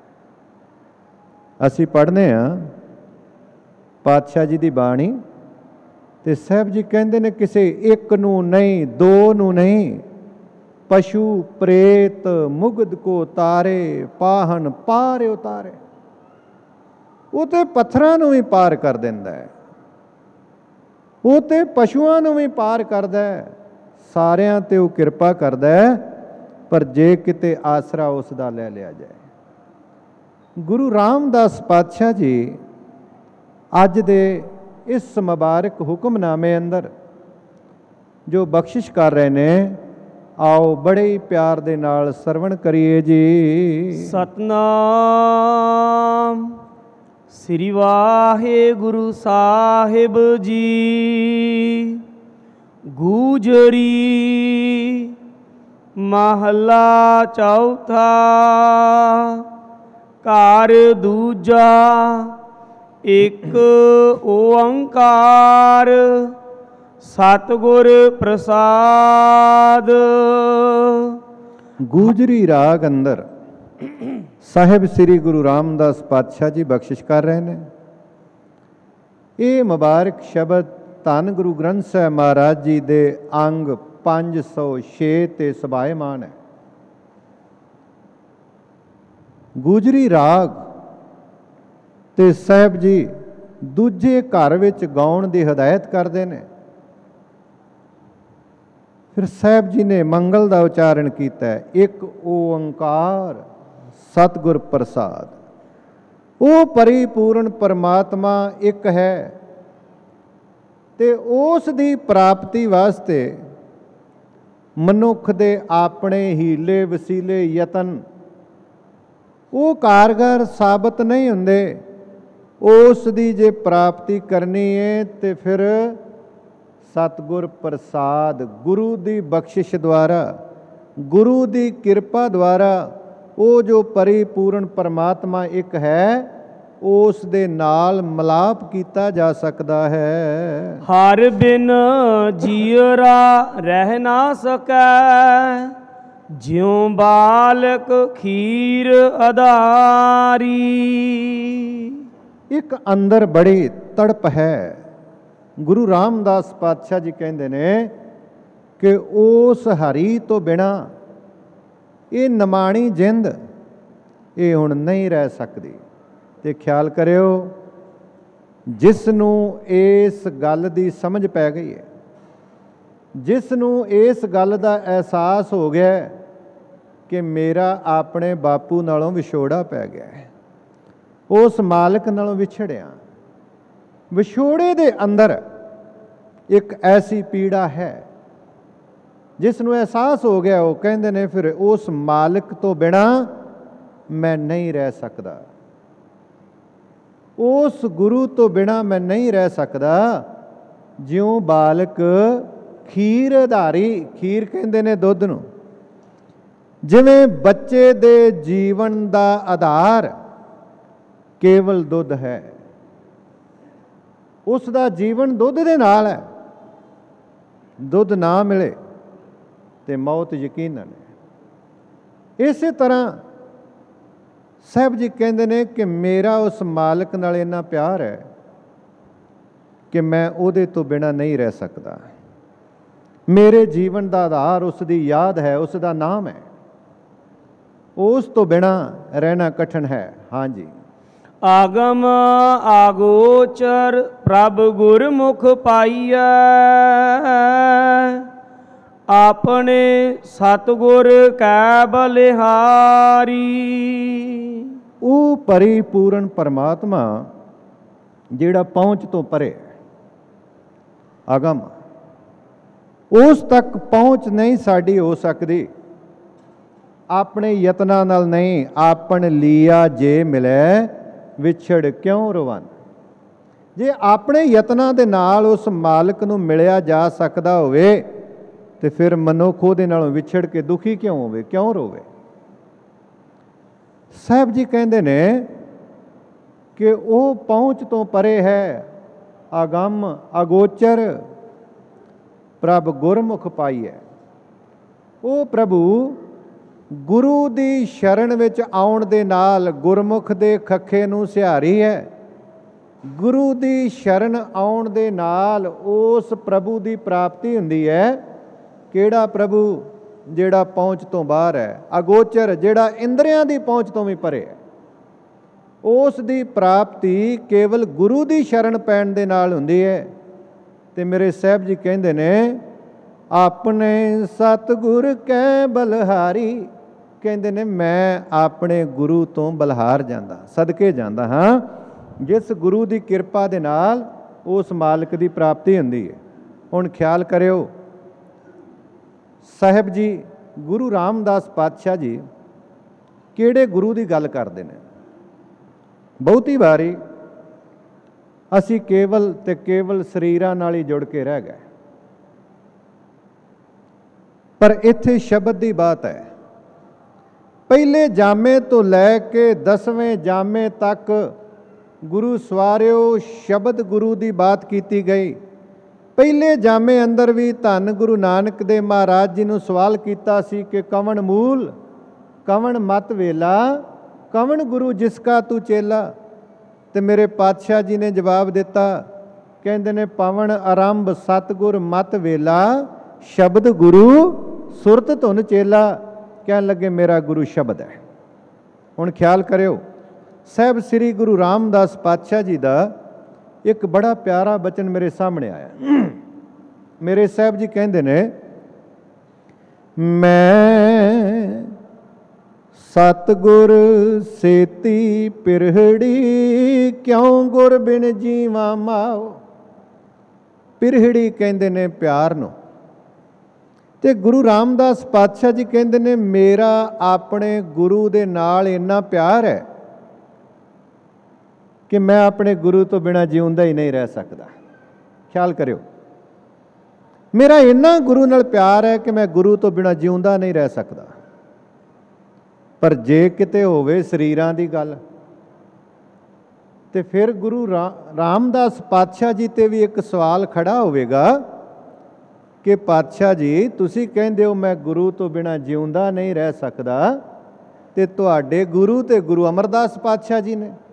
ਅਸੀਂ ਪੜ੍ਹਨੇ ਹਾਂ ਪਾਤਸ਼ਾਹ ਜੀ ਦੀ ਬਾਣੀ, ਤੇ ਸਾਹਿਬ ਜੀ ਕਹਿੰਦੇ ਨੇ ਕਿਸੇ ਇੱਕ ਨੂੰ ਨਹੀਂ, ਦੋ ਨੂੰ ਨਹੀਂ, ਪਸ਼ੂ ਪ੍ਰੇਤ ਮੁਗਧ ਕੋ ਤਾਰੇ, ਪਾਹਨ ਪਾਰ ਉਤਾਰੇ। ਉਹ ਤੇ ਪੱਥਰਾਂ ਨੂੰ ਵੀ ਪਾਰ ਕਰ ਦਿੰਦਾ ਹੈ, ਉਹ ਤੇ ਪਸ਼ੂਆਂ ਨੂੰ ਵੀ ਪਾਰ ਕਰਦਾ ਹੈ, ਸਾਰਿਆਂ ਤੇ ਉਹ ਕਿਰਪਾ ਕਰਦਾ ਹੈ। ਪਰ ਜੇ ਕਿਤੇ ਆਸਰਾ ਉਸ ਦਾ ਲੈ ਲਿਆ ਜਾਏ। ਗੁਰੂ ਰਾਮਦਾਸ ਪਾਤਸ਼ਾਹ ਜੀ ਅੱਜ ਦੇ ਇਸ ਮੁਬਾਰਕ ਹੁਕਮਨਾਮੇ ਅੰਦਰ ਜੋ ਬਖਸ਼ਿਸ਼ ਕਰ ਰਹੇ ਨੇ, ਆਓ ਬੜੇ ਹੀ ਪਿਆਰ ਦੇ ਨਾਲ ਸਰਵਣ ਕਰੀਏ ਜੀ। ਸਤਨਾਮ ਸ੍ਰੀ ਵਾਹਿਗੁਰੂ ਸਾਹਿਬ ਜੀ। ਗੂਜਰੀ ਮਹਲਾ ਚੌਥਾ। ਘਰ ਦੂਜਾ ਇੱਕ ਓੰਕਾਰ ਸਤਿਗੁਰ ਪ੍ਰਸਾਦ। ਗੂਜਰੀ ਰਾਗ ਅੰਦਰ ਸਾਹਿਬ ਸ੍ਰੀ ਗੁਰੂ ਰਾਮਦਾਸ ਪਾਤਸ਼ਾਹ ਜੀ ਬਖਸ਼ਿਸ਼ ਕਰ ਰਹੇ ਨੇ। ਇਹ ਮੁਬਾਰਕ ਸ਼ਬਦ ਧੰਨ ਗੁਰੂ ਗ੍ਰੰਥ ਸਾਹਿਬ ਮਹਾਰਾਜ ਜੀ ਦੇ ਅੰਗ ਪੰਜ ਸੌ ਛੇ ਤੇ ਸਬਾਇਮਾਨ ਹੈ। ਗੂਜਰੀ ਰਾਗ ਤੇ ਸਾਹਿਬ ਜੀ ਦੂਜੇ ਘਰ ਵਿੱਚ ਗਾਉਣ ਦੀ ਹਦਾਇਤ ਕਰਦੇ ਨੇ। ਫਿਰ ਸਾਹਿਬ ਜੀ ਨੇ ਮੰਗਲ ਦਾ ਉਚਾਰਨ ਕੀਤਾ ਹੈ, ਇੱਕ ਓੰਕਾਰ ਸਤਿਗੁਰ ਪ੍ਰਸਾਦ। ਉਹ ਪਰਿਪੂਰਨ ਪਰਮਾਤਮਾ ਇੱਕ ਹੈ ਤੇ ਉਸ ਦੀ ਪ੍ਰਾਪਤੀ ਵਾਸਤੇ ਮਨੁੱਖ ਦੇ ਆਪਣੇ ਹੀਲੇ ਵਸੀਲੇ ਯਤਨ ਉਹ ਕਾਰਗਰ ਸਾਬਤ ਨਹੀਂ ਹੁੰਦੇ। ਉਸ ਦੀ ਜੇ ਪ੍ਰਾਪਤੀ ਕਰਨੀ ਹੈ ਤੇ ਫਿਰ ਸਤਿਗੁਰ ਪ੍ਰਸਾਦ, ਗੁਰੂ ਦੀ ਬਖਸ਼ਿਸ਼ ਦੁਆਰਾ, ਗੁਰੂ ਦੀ ਕਿਰਪਾ ਦੁਆਰਾ ਉਹ ਜੋ ਪਰਿਪੂਰਨ ਪਰਮਾਤਮਾ ਇੱਕ ਹੈ ਉਸ ਦੇ ਨਾਲ ਮਿਲਾਪ ਕੀਤਾ ਜਾ ਸਕਦਾ ਹੈ। ਹਰ ਬਿਨ ਜੀਅਰਾ ਰਹਿ ਨਾ ਸਕੈ, ਜਿਉ ਬਾਲਕ ਖੀਰ ਅਧਾਰੀ। ਇੱਕ ਅੰਦਰ ਬੜੀ ਤੜਪ ਹੈ। ਗੁਰੂ ਰਾਮਦਾਸ ਪਾਤਸ਼ਾਹ ਜੀ ਕਹਿੰਦੇ ਨੇ ਕਿ ਉਸ ਹਰੀ ਤੋਂ ਬਿਨਾਂ ਇਹ ਨਿਮਾਣੀ ਜਿੰਦ ਇਹ ਹੁਣ ਨਹੀਂ ਰਹਿ ਸਕਦੀ। ਤੇ ਖਿਆਲ ਕਰਿਓ, ਜਿਸ ਨੂੰ ਇਸ ਗੱਲ ਦੀ ਸਮਝ ਪੈ ਗਈ ਹੈ, ਜਿਸ ਨੂੰ ਇਸ ਗੱਲ ਦਾ ਅਹਿਸਾਸ ਹੋ ਗਿਆ ਕਿ ਮੇਰਾ ਆਪਣੇ ਬਾਪੂ ਨਾਲੋਂ ਵਿਛੋੜਾ ਪੈ ਗਿਆ ਹੈ, ਉਸ ਮਾਲਕ ਨਾਲੋਂ ਵਿਛੜਿਆ, ਵਿਛੋੜੇ ਦੇ ਅੰਦਰ ਇੱਕ ਐਸੀ ਪੀੜਾ ਹੈ, ਜਿਸ ਨੂੰ ਅਹਿਸਾਸ ਹੋ ਗਿਆ, ਉਹ ਕਹਿੰਦੇ ਨੇ ਫਿਰ ਉਸ ਮਾਲਕ ਤੋਂ ਬਿਨਾਂ ਮੈਂ ਨਹੀਂ ਰਹਿ ਸਕਦਾ, ਉਸ ਗੁਰੂ ਤੋਂ ਬਿਨਾਂ ਮੈਂ ਨਹੀਂ ਰਹਿ ਸਕਦਾ। ਜਿਉਂ ਬਾਲਕ ਖੀਰ ਆਧਾਰੀ, ਖੀਰ ਕਹਿੰਦੇ ਨੇ ਦੁੱਧ ਨੂੰ। ਜਿਵੇਂ ਬੱਚੇ ਦੇ ਜੀਵਨ ਦਾ ਆਧਾਰ ਕੇਵਲ ਦੁੱਧ ਹੈ, ਉਸ ਦਾ ਜੀਵਨ ਦੁੱਧ ਦੇ ਨਾਲ ਹੈ। ਦੁੱਧ ਨਾ ਮਿਲੇ ਤੇ ਮੌਤ ਯਕੀਨਨ ਹੈ। ਇਸੇ ਤਰ੍ਹਾਂ ਸਾਹਿਬ ਜੀ ਕਹਿੰਦੇ ਨੇ ਕਿ ਮੇਰਾ ਉਸ ਮਾਲਕ ਨਾਲ ਇੰਨਾ ਪਿਆਰ ਹੈ ਕਿ ਮੈਂ ਉਹਦੇ ਤੋਂ ਬਿਨਾਂ ਨਹੀਂ ਰਹਿ ਸਕਦਾ। ਮੇਰੇ ਜੀਵਨ ਦਾ ਆਧਾਰ ਉਸ ਦੀ ਯਾਦ ਹੈ, ਉਸ ਦਾ ਨਾਮ ਹੈ। ਉਸ ਤੋਂ ਬਿਨਾਂ ਰਹਿਣਾ ਕਠਿਨ ਹੈ। ਹਾਂਜੀ। ਆਗਮ ਆਗੋਚਰ ਪ੍ਰਭ ਗੁਰਮੁਖ ਪਾਈਐ, ਆਪਣੇ ਸਤਿਗੁਰ ਕੈ ਬਲਿਹਾਰੀ। ਉਹ ਪਰਿਪੂਰਨ ਪਰਮਾਤਮਾ ਜਿਹੜਾ ਪਹੁੰਚ ਤੋਂ ਪਰੇ, ਅਗਮ, ਉਸ ਤੱਕ ਪਹੁੰਚ ਨਹੀਂ ਸਾਡੀ ਹੋ ਸਕਦੀ। ਆਪਣੇ ਯਤਨਾਂ ਨਾਲ ਨਹੀਂ। ਆਪਣ ਲੀਆ ਜੇ ਮਿਲੇ ਵਿਛੜ ਕਿਉਂ ਰਵਨ। ਜੇ ਆਪਣੇ ਯਤਨਾਂ ਦੇ ਨਾਲ ਉਸ ਮਾਲਕ ਨੂੰ ਮਿਲਿਆ ਜਾ ਸਕਦਾ ਹੋਵੇ ਤੇ ਫਿਰ ਮਨੁੱਖ ਉਹਦੇ ਨਾਲੋਂ ਵਿਛੜ ਕੇ ਦੁਖੀ ਕਿਉਂ ਹੋਵੇ, ਕਿਉਂ ਰੋਵੇ। ਸਾਹਿਬ ਜੀ ਕਹਿੰਦੇ ਨੇ ਕਿ ਉਹ ਪਹੁੰਚ ਤੋਂ ਪਰੇ ਹੈ, ਅਗੰਮ ਅਗੋਚਰ ਪ੍ਰਭ ਗੁਰਮੁਖ ਪਾਈਐ। ਉਹ ਪ੍ਰਭੂ ਗੁਰੂ ਦੀ ਸ਼ਰਨ ਵਿੱਚ ਆਉਣ ਦੇ ਨਾਲ ਗੁਰਮੁਖ ਦੇ ਖੱਖੇ ਨੂੰ ਸਿਹਾਰੀ ਹੈ। ਗੁਰੂ ਦੀ ਸ਼ਰਨ ਆਉਣ ਦੇ ਨਾਲ ਉਸ ਪ੍ਰਭੂ ਦੀ ਪ੍ਰਾਪਤੀ ਹੁੰਦੀ ਹੈ। ਕਿਹੜਾ ਪ੍ਰਭੂ? ਜਿਹੜਾ ਪਹੁੰਚ ਤੋਂ ਬਾਹਰ ਹੈ। ਅਗੋਚਰ, ਜਿਹੜਾ ਇੰਦਰੀਆਂ ਦੀ ਪਹੁੰਚ ਤੋਂ ਵੀ ਪਰੇ ਹੈ। ਉਸ ਦੀ ਪ੍ਰਾਪਤੀ ਕੇਵਲ ਗੁਰੂ ਦੀ ਸ਼ਰਨ ਪੈਣ ਦੇ ਨਾਲ ਹੁੰਦੀ ਹੈ। ਤੇ ਮੇਰੇ ਸਾਹਿਬ ਜੀ ਕਹਿੰਦੇ ਨੇ, ਆਪਣੇ ਸਤਿਗੁਰ ਕੈ ਬਲਿਹਾਰੀ। ਕਹਿੰਦੇ ਨੇ ਮੈਂ ਆਪਣੇ ਗੁਰੂ ਤੋਂ ਬਲਿਹਾਰ ਜਾਂਦਾ, ਸਦਕੇ ਜਾਂਦਾ ਹਾਂ, ਜਿਸ ਗੁਰੂ ਦੀ ਕਿਰਪਾ ਦੇ ਨਾਲ ਉਸ ਮਾਲਕ ਦੀ ਪ੍ਰਾਪਤੀ ਹੁੰਦੀ ਹੈ। ਹੁਣ ਖਿਆਲ ਕਰਿਓ, ਸਾਹਿਬ ਜੀ ਗੁਰੂ ਰਾਮਦਾਸ ਪਾਤਸ਼ਾਹ ਜੀ ਕਿਹੜੇ ਗੁਰੂ ਦੀ ਗੱਲ ਕਰਦੇ ਨੇ। ਬਹੁਤੀ ਵਾਰੀ ਅਸੀਂ ਕੇਵਲ ਤੇ ਕੇਵਲ ਸਰੀਰਾਂ ਨਾਲ ਹੀ ਜੁੜ ਕੇ ਰਹਿ ਗਏ, ਪਰ ਇੱਥੇ ਸ਼ਬਦ ਦੀ ਬਾਤ ਹੈ। ਪਹਿਲੇ ਜਾਮੇ ਤੋਂ ਲੈ ਕੇ ਦਸਵੇਂ ਜਾਮੇ ਤੱਕ ਗੁਰੂ ਸਵਾਰਿਓ ਸ਼ਬਦ ਗੁਰੂ ਦੀ ਬਾਤ ਕੀਤੀ ਗਈ। ਪਹਿਲੇ ਜਾਮੇ ਅੰਦਰ ਵੀ ਧੰਨ ਗੁਰੂ ਨਾਨਕ ਦੇਵ ਮਹਾਰਾਜ ਜੀ ਨੂੰ ਸਵਾਲ ਕੀਤਾ ਸੀ ਕਿ ਕਵਣ ਮੂਲ ਕਵਣ ਮਤ ਵੇਲਾ ਕਵਣ ਗੁਰੂ ਜਿਸ ਕਾ ਤੂੰ ਚੇਲਾ। ਤੇ ਮੇਰੇ ਪਾਤਸ਼ਾਹ ਜੀ ਨੇ ਜਵਾਬ ਦਿੱਤਾ, ਕਹਿੰਦੇ ਨੇ ਪਵਨ ਆਰੰਭ ਸਤਿਗੁਰ ਮਤ ਵੇਲਾ ਸ਼ਬਦ ਗੁਰੂ ਸੁਰਤ ਧੁਨ ਚੇਲਾ। ਕਹਿਣ ਲੱਗੇ ਮੇਰਾ ਗੁਰੂ ਸ਼ਬਦ ਹੈ। ਹੁਣ ਖਿਆਲ ਕਰਿਓ, ਸਾਹਿਬ ਸ੍ਰੀ ਗੁਰੂ ਰਾਮਦਾਸ ਪਾਤਸ਼ਾਹ ਜੀ ਦਾ ਇੱਕ ਬੜਾ ਪਿਆਰਾ ਬਚਨ ਮੇਰੇ ਸਾਹਮਣੇ ਆਇਆ। ਮੇਰੇ ਸਾਹਿਬ ਜੀ ਕਹਿੰਦੇ ਨੇ, ਮੈਂ ਸਤਿਗੁਰ ਸੇਤੀ ਪਿਰਹੜੀ ਕਿਉਂ ਗੁਰ ਬਿਨ ਜੀਵਾਂ ਮਾਓ। ਪਿਰਹੜੀ ਕਹਿੰਦੇ ਨੇ ਪਿਆਰ ਨੂੰ, ਤੇ ਗੁਰੂ ਰਾਮਦਾਸ ਪਾਤਸ਼ਾਹ ਜੀ ਕਹਿੰਦੇ ਨੇ ਮੇਰਾ ਆਪਣੇ ਗੁਰੂ ਦੇ ਨਾਲ ਇੰਨਾ ਪਿਆਰ ਹੈ ਕਿ ਮੈਂ ਆਪਣੇ ਗੁਰੂ ਤੋਂ ਬਿਨਾਂ ਜਿਉਂਦਾ ਹੀ ਨਹੀਂ ਰਹਿ ਸਕਦਾ। ਖਿਆਲ ਕਰਿਓ, ਮੇਰਾ ਇੰਨਾ ਗੁਰੂ ਨਾਲ ਪਿਆਰ ਹੈ ਕਿ ਮੈਂ ਗੁਰੂ ਤੋਂ ਬਿਨਾਂ ਜਿਉਂਦਾ ਨਹੀਂ ਰਹਿ ਸਕਦਾ। ਪਰ ਜੇ ਕਿਤੇ ਹੋਵੇ ਸਰੀਰਾਂ ਦੀ ਗੱਲ, ਤੇ ਫਿਰ ਗੁਰੂ ਰਾਮਦਾਸ ਪਾਤਸ਼ਾਹ ਜੀ ਤੇ ਵੀ ਇੱਕ ਸਵਾਲ ਖੜਾ ਹੋਵੇਗਾ ਕਿ ਪਾਤਸ਼ਾਹ ਜੀ ਤੁਸੀਂ ਕਹਿੰਦੇ ਹੋ ਮੈਂ ਗੁਰੂ ਤੋਂ ਬਿਨਾਂ ਜਿਉਂਦਾ ਨਹੀਂ ਰਹਿ ਸਕਦਾ, ਤੇ ਤੁਹਾਡੇ ਗੁਰੂ ਤੇ ਗੁਰੂ ਅਮਰਦਾਸ ਪਾਤਸ਼ਾਹ ਜੀ ਨੇ,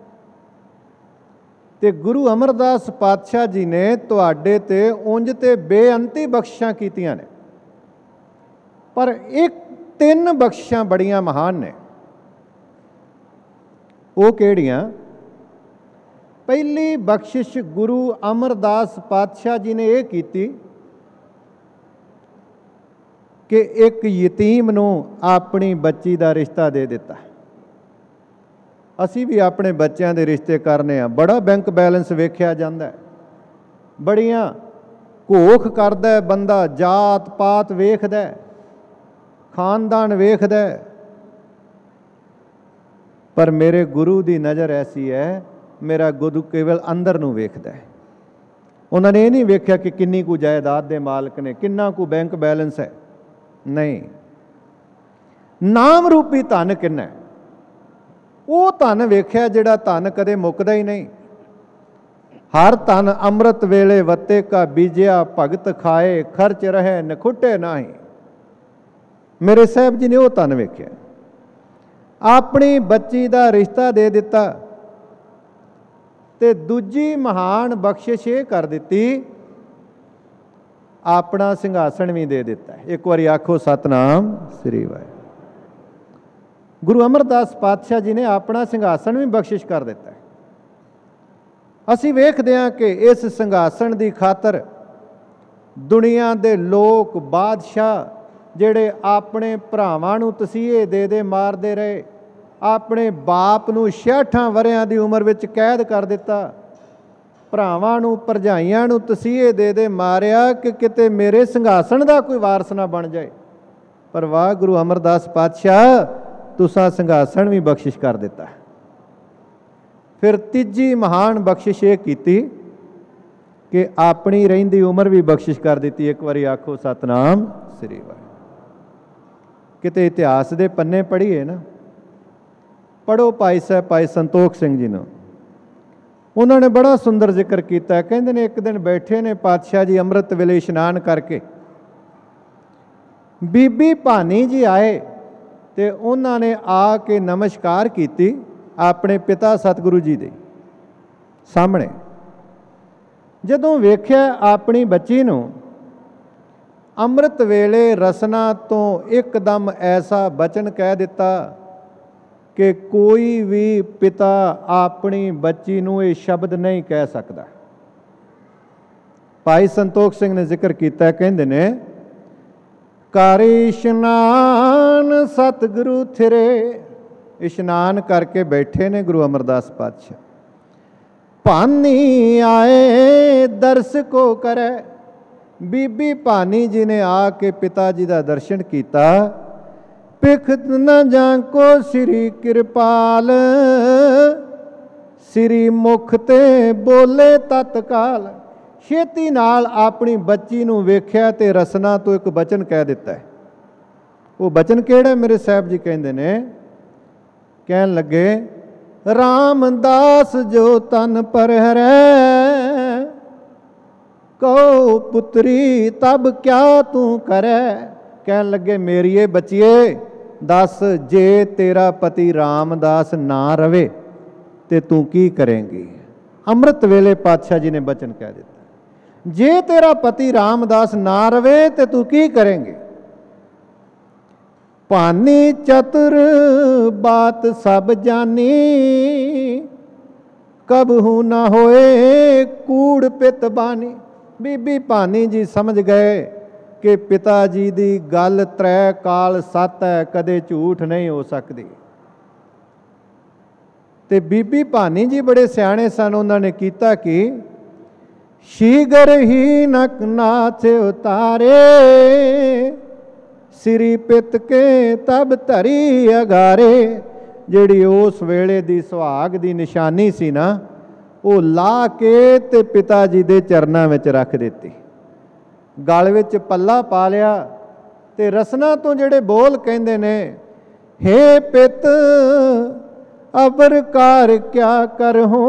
ਤੇ ਗੁਰੂ ਅਮਰਦਾਸ ਪਾਤਸ਼ਾਹ ਜੀ ਨੇ ਤੁਹਾਡੇ ਤੇ ਉਂਝ ਤੇ ਬੇਅੰਤੀ ਬਖਸ਼ਿਸ਼ਾਂ ਕੀਤੀਆਂ ਨੇ, ਪਰ ਇੱਕ ਤਿੰਨ ਬਖਸ਼ਿਸ਼ਾਂ ਬੜੀਆਂ ਮਹਾਨ ਨੇ। ਉਹ ਕਿਹੜੀਆਂ? ਪਹਿਲੀ ਬਖਸ਼ਿਸ਼ ਗੁਰੂ ਅਮਰਦਾਸ ਪਾਤਸ਼ਾਹ ਜੀ ਨੇ ਇਹ ਕੀਤੀ ਕਿ ਇੱਕ ਯਤੀਮ ਨੂੰ ਆਪਣੀ ਬੱਚੀ ਦਾ ਰਿਸ਼ਤਾ ਦੇ ਦਿੱਤਾ। ਅਸੀਂ ਵੀ ਆਪਣੇ ਬੱਚਿਆਂ ਦੇ ਰਿਸ਼ਤੇ ਕਰਨੇ ਆ, ਬੜਾ ਬੈਂਕ ਬੈਲੈਂਸ ਵੇਖਿਆ ਜਾਂਦਾ, ਬੜੀਆਂ ਘੋਖ ਕਰਦਾ ਬੰਦਾ, ਜਾਤ ਪਾਤ ਵੇਖਦਾ, ਖਾਨਦਾਨ ਵੇਖਦਾ, ਪਰ ਮੇਰੇ ਗੁਰੂ ਦੀ ਨਜ਼ਰ ਐਸੀ ਹੈ, ਮੇਰਾ ਗੁਰੂ ਕੇਵਲ ਅੰਦਰ ਨੂੰ ਵੇਖਦਾ ਹੈ। ਉਹਨਾਂ ਨੇ ਇਹ ਨਹੀਂ ਵੇਖਿਆ ਕਿ ਕਿੰਨੀ ਕੁ ਜਾਇਦਾਦ ਦੇ ਮਾਲਕ ਨੇ, ਕਿੰਨਾ ਕੁ ਬੈਂਕ ਬੈਲੈਂਸ ਹੈ, ਨਹੀਂ, ਨਾਮ ਰੂਪੀ ਧਨ ਕਿੰਨਾ ਹੈ, ਉਹ ਧਨ ਵੇਖਿਆ ਜਿਹੜਾ ਧਨ ਕਦੇ ਮੁੱਕਦਾ ਹੀ ਨਹੀਂ। ਹਰ ਧਨ ਅੰਮ੍ਰਿਤ ਵੇਲੇ ਵੱਤੇ ਕਾ ਬੀਜਿਆ ਭਗਤ ਖਾਏ ਖਰਚ ਰਹੇ ਨਖੁੱਟੇ ਨਾਹੀਂ। ਮੇਰੇ ਸਾਹਿਬ ਜੀ ਨੇ ਉਹ ਧਨ ਵੇਖਿਆ, ਆਪਣੀ ਬੱਚੀ ਦਾ ਰਿਸ਼ਤਾ ਦੇ ਦਿੱਤਾ, ਤੇ ਦੂਜੀ ਮਹਾਨ ਬਖਸ਼ਿਸ਼ ਇਹ ਕਰ ਦਿੱਤੀ, ਆਪਣਾ ਸਿੰਘਾਸਣ ਵੀ ਦੇ ਦਿੱਤਾ। ਇੱਕ ਵਾਰੀ ਆਖੋ ਸਤਨਾਮ ਸ੍ਰੀ ਵਾਹਿਗੁਰੂ। ਗੁਰੂ ਅਮਰਦਾਸ ਪਾਤਸ਼ਾਹ ਜੀ ਨੇ ਆਪਣਾ ਸਿੰਘਾਸਣ ਵੀ ਬਖਸ਼ਿਸ਼ ਕਰ ਦਿੱਤਾ। ਅਸੀਂ ਵੇਖਦੇ ਹਾਂ ਕਿ ਇਸ ਸਿੰਘਾਸਣ ਦੀ ਖਾਤਰ ਦੁਨੀਆ ਦੇ ਲੋਕ ਬਾਦਸ਼ਾਹ ਜਿਹੜੇ ਆਪਣੇ ਭਰਾਵਾਂ ਨੂੰ ਤਸੀਹੇ ਦੇ ਦੇ ਮਾਰਦੇ ਰਹੇ, ਆਪਣੇ ਬਾਪ ਨੂੰ ਛਿਆਹਠਾਂ ਵਰਿਆਂ ਦੀ ਉਮਰ ਵਿੱਚ ਕੈਦ ਕਰ ਦਿੱਤਾ, ਭਰਾਵਾਂ ਨੂੰ ਭਰਜਾਈਆਂ ਨੂੰ ਤਸੀਹੇ ਦੇ ਦੇ ਮਾਰਿਆ ਕਿ ਕਿਤੇ ਮੇਰੇ ਸਿੰਘਾਸਣ ਦਾ ਕੋਈ ਵਾਰਸ ਨਾ ਬਣ ਜਾਏ। ਪਰ ਵਾਹ ਗੁਰੂ ਅਮਰਦਾਸ ਪਾਤਸ਼ਾਹ, ਤੁਸਾਂ ਸਿੰਘਾਸਣ ਵੀ ਬਖਸ਼ਿਸ਼ ਕਰ ਦਿੱਤਾ। ਫਿਰ ਤੀਜੀ ਮਹਾਨ ਬਖਸ਼ਿਸ਼ ਇਹ ਕੀਤੀ ਕਿ ਆਪਣੀ ਰਹਿੰਦੀ ਉਮਰ ਵੀ ਬਖਸ਼ਿਸ਼ ਕਰ ਦਿੱਤੀ। ਇੱਕ ਵਾਰੀ ਆਖੋ ਸਤਨਾਮ ਸ੍ਰੀ ਵਾਹਿਗੁਰੂ। ਕਿਤੇ ਇਤਿਹਾਸ ਦੇ ਪੰਨੇ ਪੜ੍ਹੀਏ ਨਾ, ਪੜ੍ਹੋ ਭਾਈ ਸਾਹਿਬ ਭਾਈ ਸੰਤੋਖ ਸਿੰਘ ਜੀ ਨੂੰ, ਉਹਨਾਂ ਨੇ ਬੜਾ ਸੁੰਦਰ ਜ਼ਿਕਰ ਕੀਤਾ। ਕਹਿੰਦੇ ਨੇ ਇੱਕ ਦਿਨ ਬੈਠੇ ਨੇ ਪਾਤਸ਼ਾਹ ਜੀ ਅੰਮ੍ਰਿਤ ਵੇਲੇ ਇਸ਼ਨਾਨ ਕਰਕੇ, ਬੀਬੀ ਭਾਨੀ ਜੀ ਆਏ ਤੇ ਉਹਨਾਂ ਨੇ ਆ ਕੇ ਨਮਸਕਾਰ ਕੀਤੀ ਆਪਣੇ ਪਿਤਾ ਸਤਿਗੁਰੂ ਜੀ ਦੇ ਸਾਹਮਣੇ। ਜਦੋਂ ਵੇਖਿਆ ਆਪਣੀ ਬੱਚੀ ਨੂੰ, ਅੰਮ੍ਰਿਤ ਵੇਲੇ ਰਸਨਾ ਤੋਂ ਇੱਕਦਮ ਐਸਾ ਬਚਨ ਕਹਿ ਦਿੱਤਾ ਕਿ ਕੋਈ ਵੀ ਪਿਤਾ ਆਪਣੀ ਬੱਚੀ ਨੂੰ ਇਹ ਸ਼ਬਦ ਨਹੀਂ ਕਹਿ ਸਕਦਾ। ਭਾਈ ਸੰਤੋਖ ਸਿੰਘ ਨੇ ਜ਼ਿਕਰ ਕੀਤਾ, ਕਹਿੰਦੇ ਨੇ ਕਰ ਇਸ਼ਨਾਨ ਸਤਿਗੁਰੂ ਥਿਰੇ। ਇਸ਼ਨਾਨ ਕਰਕੇ ਬੈਠੇ ਨੇ ਗੁਰੂ ਅਮਰਦਾਸ ਪਾਤਸ਼ਾਹ। ਭਾਨੀ ਆਏ ਦਰਸ ਕੋ ਕਰੇ। ਬੀਬੀ ਭਾਨੀ ਜੀ ਨੇ ਆ ਕੇ ਪਿਤਾ ਜੀ ਦਾ ਦਰਸ਼ਨ ਕੀਤਾ ਪਿਖਤ ਨ ਜਾਂਕੋ ਸ੍ਰੀ ਕਿਰਪਾਲ, ਸ੍ਰੀ ਮੁਖ ਤੇ ਬੋਲੇ ਤਤਕਾਲ। ਛੇਤੀ ਨਾਲ ਆਪਣੀ ਬੱਚੀ ਨੂੰ ਵੇਖਿਆ ਤੇ ਰਸਨਾ ਤੋਂ ਇੱਕ ਬਚਨ ਕਹਿ ਦਿੱਤਾ ਹੈ। ਉਹ ਬਚਨ ਕਿਹੜਾ ਮੇਰੇ ਸਾਹਿਬ ਜੀ ਕਹਿੰਦੇ ਨੇ, ਕਹਿਣ ਲੱਗੇ, ਰਾਮਦਾਸ ਜੋ ਤਨ ਪਰ ਹਰੈ, ਕਹੋ ਪੁੱਤਰੀ ਤਬ ਕਿਆ ਤੂੰ ਕਰੈ। ਕਹਿਣ ਲੱਗੇ, ਮੇਰੀਏ ਬੱਚੀਏ ਦੱਸ, ਜੇ ਤੇਰਾ ਪਤੀ ਰਾਮਦਾਸ ਨਾ ਰਵੇ ਤੇ ਤੂੰ ਕੀ ਕਰੇਂਗੀ। ਅੰਮ੍ਰਿਤ ਵੇਲੇ ਪਾਤਸ਼ਾਹ ਜੀ ਨੇ ਬਚਨ ਕਹਿ ਦਿੱਤਾ, ਜੇ ਤੇਰਾ ਪਤੀ ਰਾਮਦਾਸ ਨਾ ਰਵੇ ਤੇ ਤੂੰ ਕੀ ਕਰੇਂਗੇ। ਭਾਨੀ ਚਤੁਰ ਬਾਤ ਸਭ ਜਾਨੀ, ਕਬਹੂ ਨਾ ਹੋਏ ਕੂੜ ਪਿਤ ਬਾਨੀ। ਬੀਬੀ ਭਾਨੀ ਜੀ ਸਮਝ ਗਏ ਕਿ ਪਿਤਾ ਜੀ ਦੀ ਗੱਲ ਤ੍ਰੈ ਕਾਲ ਸੱਤ ਹੈ, ਕਦੇ ਝੂਠ ਨਹੀਂ ਹੋ ਸਕਦੀ। ਤੇ ਬੀਬੀ ਭਾਨੀ ਜੀ ਬੜੇ ਸਿਆਣੇ ਸਨ। ਉਹਨਾਂ ਨੇ ਕੀਤਾ ਕਿ ਸ਼ੀਗਰ ਹੀ ਨਕ ਨਾਥ ਉਤਾਰੇ, ਸ੍ਰੀ ਪਿਤ ਕੇ ਤਬ ਧਰੀ ਅਗਾਰੇ। ਜਿਹੜੀ ਉਸ ਵੇਲੇ ਦੀ ਸੁਹਾਗ ਦੀ ਨਿਸ਼ਾਨੀ ਸੀ ਨਾ, ਉਹ ਲਾ ਕੇ ਤੇ ਪਿਤਾ ਜੀ ਦੇ ਚਰਨਾਂ ਵਿੱਚ ਰੱਖ ਦਿੱਤੀ, ਗਲ ਵਿੱਚ ਪੱਲਾ ਪਾ ਲਿਆ ਤੇ ਰਸਨਾ ਤੋਂ ਜਿਹੜੇ ਬੋਲ ਕਹਿੰਦੇ ਨੇ, ਹੇ ਪਿਤ ਅਬਰ ਕਾਰ ਕਿਆ ਕਰਹੂੰ,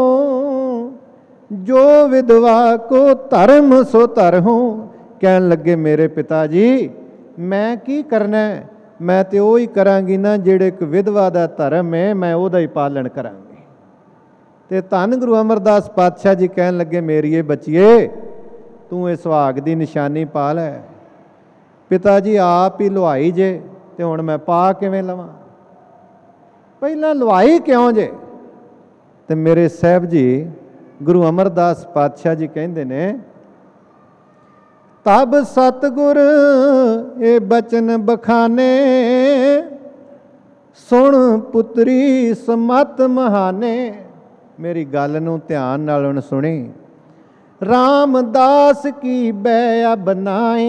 ਜੋ ਵਿਧਵਾ ਕੋ ਧਰਮ ਸੋ ਧਰਹੂੰ। ਕਹਿਣ ਲੱਗੇ, ਮੇਰੇ ਪਿਤਾ ਜੀ ਮੈਂ ਕੀ ਕਰਨਾ, ਮੈਂ ਤੇ ਉਹ ਹੀ ਕਰਾਂਗੀ ਨਾ ਜਿਹੜੇ ਇੱਕ ਵਿਧਵਾ ਦਾ ਧਰਮ ਹੈ, ਮੈਂ ਉਹਦਾ ਹੀ ਪਾਲਣ ਕਰਾਂਗੀ। ਤੇ ਧੰਨ ਗੁਰੂ ਅਮਰਦਾਸ ਪਾਤਸ਼ਾਹ ਜੀ ਕਹਿਣ ਲੱਗੇ, ਮੇਰੀਏ ਬੱਚੀਏ ਤੂੰ ਇਹ ਸੁਹਾਗ ਦੀ ਨਿਸ਼ਾਨੀ ਪਾ ਲੈ। ਪਿਤਾ ਜੀ ਆਪ ਹੀ ਲੁਹਾਈ ਜੇ ਤੇ ਹੁਣ ਮੈਂ ਪਾ ਕਿਵੇਂ ਲਵਾਂ, ਪਹਿਲਾਂ ਲੁਹਾਈ ਕਿਉਂ ਜੇ। ਤੇ ਮੇਰੇ ਸਾਹਿਬ ਜੀ ਗੁਰੂ ਅਮਰਦਾਸ ਪਾਤਸ਼ਾਹ ਜੀ ਕਹਿੰਦੇ ਨੇ, ਤਬ ਸਤਿਗੁਰ ਇਹ ਬਚਨ ਬਖਾਨੇ, ਸੁਣ ਪੁੱਤਰੀ ਸਮਤ ਮਹਾਨੇ। ਮੇਰੀ ਗੱਲ ਨੂੰ ਧਿਆਨ ਨਾਲ ਹੁਣ ਸੁਣੀ। ਰਾਮਦਾਸ ਕੀ ਬੈ ਬਨਾਈ,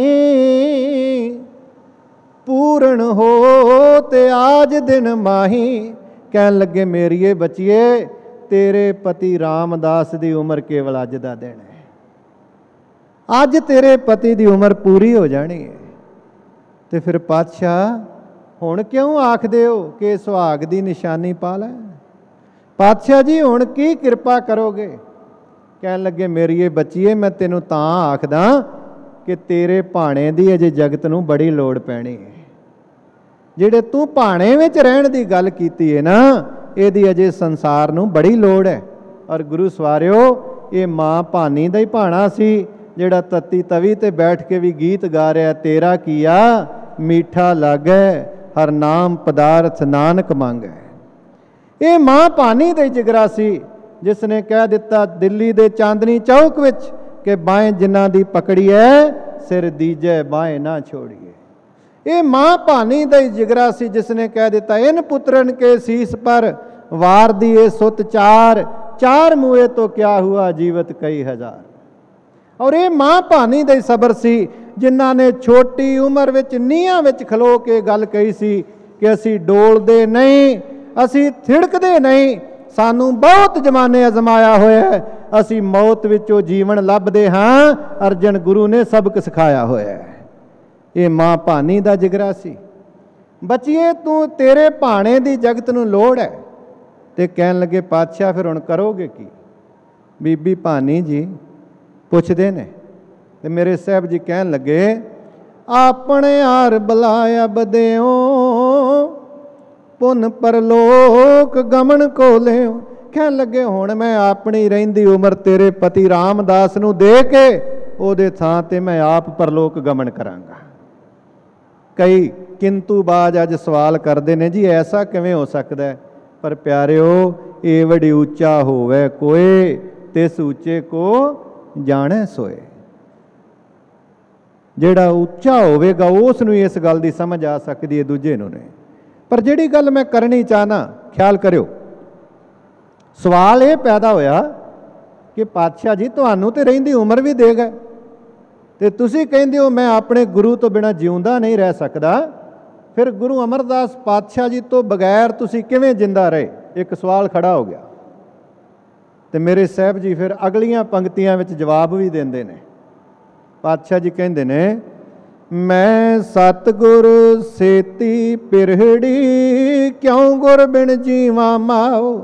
ਪੂਰਨ ਹੋ ਤੇ ਆਜ ਦਿਨ ਮਾਹੀ। ਕਹਿਣ ਲੱਗੇ, ਮੇਰੀਏ ਬੱਚੀਏ ਤੇਰੇ ਪਤੀ ਰਾਮਦਾਸ ਦੀ ਉਮਰ ਕੇਵਲ ਅੱਜ ਦਾ ਦਿਨ ਹੈ, ਅੱਜ ਤੇਰੇ ਪਤੀ ਦੀ ਉਮਰ ਪੂਰੀ ਹੋ ਜਾਣੀ ਹੈ। ਤੇ ਫਿਰ ਪਾਤਸ਼ਾਹ ਹੁਣ ਕਿਉਂ ਆਖਦੇ ਹੋ ਕਿ ਸੁਹਾਗ ਦੀ ਨਿਸ਼ਾਨੀ ਪਾ ਲੈ। ਪਾਤਸ਼ਾਹ ਜੀ ਹੁਣ ਕੀ ਕਿਰਪਾ ਕਰੋਗੇ। ਕਹਿਣ ਲੱਗੇ, ਮੇਰੀਏ ਬੱਚੀਏ ਮੈਂ ਤੈਨੂੰ ਤਾਂ ਆਖਦਾ ਕਿ ਤੇਰੇ ਭਾਣੇ ਦੀ ਅਜੇ ਜਗਤ ਨੂੰ ਬੜੀ ਲੋੜ ਪੈਣੀ ਹੈ। ਜਿਹੜੇ ਤੂੰ ਭਾਣੇ ਵਿੱਚ ਰਹਿਣ ਦੀ ਗੱਲ ਕੀਤੀ ਹੈ ਨਾ, ਇਹਦੀ ਅਜੇ ਸੰਸਾਰ ਨੂੰ ਬੜੀ ਲੋੜ ਹੈ। ਔਰ ਗੁਰੂ ਸਵਾਰਿਓ, ਇਹ ਮਾਂ ਭਾਨੀ ਦਾ ਹੀ ਭਾਣਾ ਸੀ ਜਿਹੜਾ ਤਤੀ ਤਵੀ ਤੇ ਬੈਠ ਕੇ ਵੀ ਗੀਤ ਗਾ ਰਿਹਾ, ਤੇਰਾ ਕੀਆ ਮੀਠਾ ਲਾਗੈ ਹਰ ਨਾਮ ਪਦਾਰਥ ਨਾਨਕ ਮੰਗੈ। ਇਹ ਮਾਂ ਭਾਨੀ ਦਾ ਹੀ ਜਿਗਰਾ ਸੀ ਜਿਸ ਨੇ ਕਹਿ ਦਿੱਤਾ ਦਿੱਲੀ ਦੇ ਚਾਂਦਨੀ ਚੌਕ ਵਿੱਚ ਕਿ ਬਾਏਂ ਜਿਨ੍ਹਾਂ ਦੀ ਪਕੜੀ ਹੈ, ਸਿਰ ਦੀਜੈ ਬਾਏਂ ਨਾ ਛੋੜੀਏ। ਇਹ ਮਾਂ ਭਾਨੀ ਦਾ ਹੀ ਜਿਗਰਾ ਸੀ ਜਿਸ ਨੇ ਕਹਿ ਦਿੱਤਾ, ਇਨ ਪੁੱਤਰਨ ਕੇ ਸੀਸ ਪਰ ਵਾਰ ਦੀਏ ਸੁਤ ਚਾਰ, ਚਾਰ ਮੂਏ ਤੋਂ ਕਿਆ ਹੁਆ ਜੀਵਤ ਕਈ ਹਜ਼ਾਰ। ਔਰ ਇਹ ਮਾਂ ਭਾਨੀ ਦਾ ਹੀ ਸਬਰ ਸੀ ਜਿਨ੍ਹਾਂ ਨੇ ਛੋਟੀ ਉਮਰ ਵਿੱਚ ਨੀਹਾਂ ਵਿੱਚ ਖਲੋ ਕੇ ਗੱਲ ਕਹੀ ਸੀ ਕਿ ਅਸੀਂ ਡੋਲਦੇ ਨਹੀਂ, ਅਸੀਂ ਥਿੜਕਦੇ ਨਹੀਂ, ਸਾਨੂੰ ਬਹੁਤ ਜ਼ਮਾਨੇ ਅਜ਼ਮਾਇਆ ਹੋਇਆ, ਅਸੀਂ ਮੌਤ ਵਿੱਚੋਂ ਜੀਵਨ ਲੱਭਦੇ ਹਾਂ। ਅਰਜਨ ਗੁਰੂ ਨੇ ਸਬਕ ਸਿਖਾਇਆ ਹੋਇਆ। ਇਹ ਮਾਂ ਭਾਨੀ ਦਾ ਜਿਗਰਾ ਸੀ। ਬੱਚੀਏ ਤੂੰ ਤੇਰੇ ਭਾਣੇ ਦੀ ਜਗਤ ਨੂੰ ਲੋੜ ਹੈ। ਤੇ ਕਹਿਣ ਲੱਗੇ, ਪਾਤਸ਼ਾਹ ਫਿਰ ਹੁਣ ਕਰੋਗੇ ਕੀ। ਬੀਬੀ ਭਾਨੀ ਜੀ ਪੁੱਛਦੇ ਨੇ ਤੇ ਮੇਰੇ ਸਾਹਿਬ ਜੀ ਕਹਿਣ ਲੱਗੇ, ਆਪਣੇ ਆਰ ਬੁਲਾਇਆ ਬਦਿਓ, ਪੁੰਨ ਪਰਲੋਕ ਗਮਨ ਕੋ ਲਿਓ। ਕਹਿਣ ਲੱਗੇ, ਹੁਣ ਮੈਂ ਆਪਣੀ ਰਹਿੰਦੀ ਉਮਰ ਤੇਰੇ ਪਤੀ ਰਾਮਦਾਸ ਨੂੰ ਦੇ ਕੇ ਉਹਦੇ ਥਾਂ ਤੇ ਮੈਂ ਆਪ ਪਰਲੋਕ ਗਮਨ ਕਰਾਂਗਾ। ਕਈ ਕਿੰਤੂ ਬਾਜ ਅੱਜ ਸਵਾਲ ਕਰਦੇ ਨੇ, ਜੀ ਐਸਾ ਕਿਵੇਂ ਹੋ ਸਕਦਾ ਹੈ। ਪਰ ਪਿਆਰਿਓ, ਇਹ ਵੱਡੀ ਉੱਚਾ ਹੋਵੇ ਕੋਏ, ਤਿਸ ਉੱਚੇ ਕੋ ਜਾਣੈ ਸੋਏ। ਜਿਹੜਾ ਉੱਚਾ ਹੋਵੇਗਾ ਉਸ ਨੂੰ ਇਸ ਗੱਲ ਦੀ ਸਮਝ ਆ ਸਕਦੀ ਹੈ, ਦੂਜੇ ਨੂੰ ਨਹੀਂ। ਪਰ ਜਿਹੜੀ ਗੱਲ ਮੈਂ ਕਰਨੀ ਚਾਹਨਾ, ਖਿਆਲ ਕਰਿਓ, ਸਵਾਲ ਇਹ ਪੈਦਾ ਹੋਇਆ ਕਿ ਪਾਤਸ਼ਾਹ ਜੀ ਤੁਹਾਨੂੰ ਤੇ ਰਹਿੰਦੀ ਉਮਰ ਵੀ ਦੇ ਗਏ ਤੇ ਤੁਸੀਂ ਕਹਿੰਦੇ ਹੋ ਮੈਂ ਆਪਣੇ ਗੁਰੂ ਤੋਂ ਬਿਨਾਂ ਜਿਉਂਦਾ ਨਹੀਂ ਰਹਿ ਸਕਦਾ। ਫਿਰ ਗੁਰੂ ਅਮਰਦਾਸ ਪਾਤਸ਼ਾਹ ਜੀ ਤੋਂ ਬਗੈਰ ਤੁਸੀਂ ਕਿਵੇਂ ਜਿੰਦਾ ਰਹੇ? ਇੱਕ ਸਵਾਲ ਖੜਾ ਹੋ ਗਿਆ। ਤੇ ਮੇਰੇ ਸਾਹਿਬ ਜੀ ਫਿਰ ਅਗਲੀਆਂ ਪੰਕਤੀਆਂ ਵਿੱਚ ਜਵਾਬ ਵੀ ਦਿੰਦੇ ਨੇ। ਪਾਤਸ਼ਾਹ ਜੀ ਕਹਿੰਦੇ ਨੇ, ਮੈਂ ਸਤਿਗੁਰ ਸੇਤੀ ਪਿਰਹੜੀ, ਕਿਉਂ ਗੁਰ ਬਿਨ ਜੀਵਾਂ ਮਾਓ।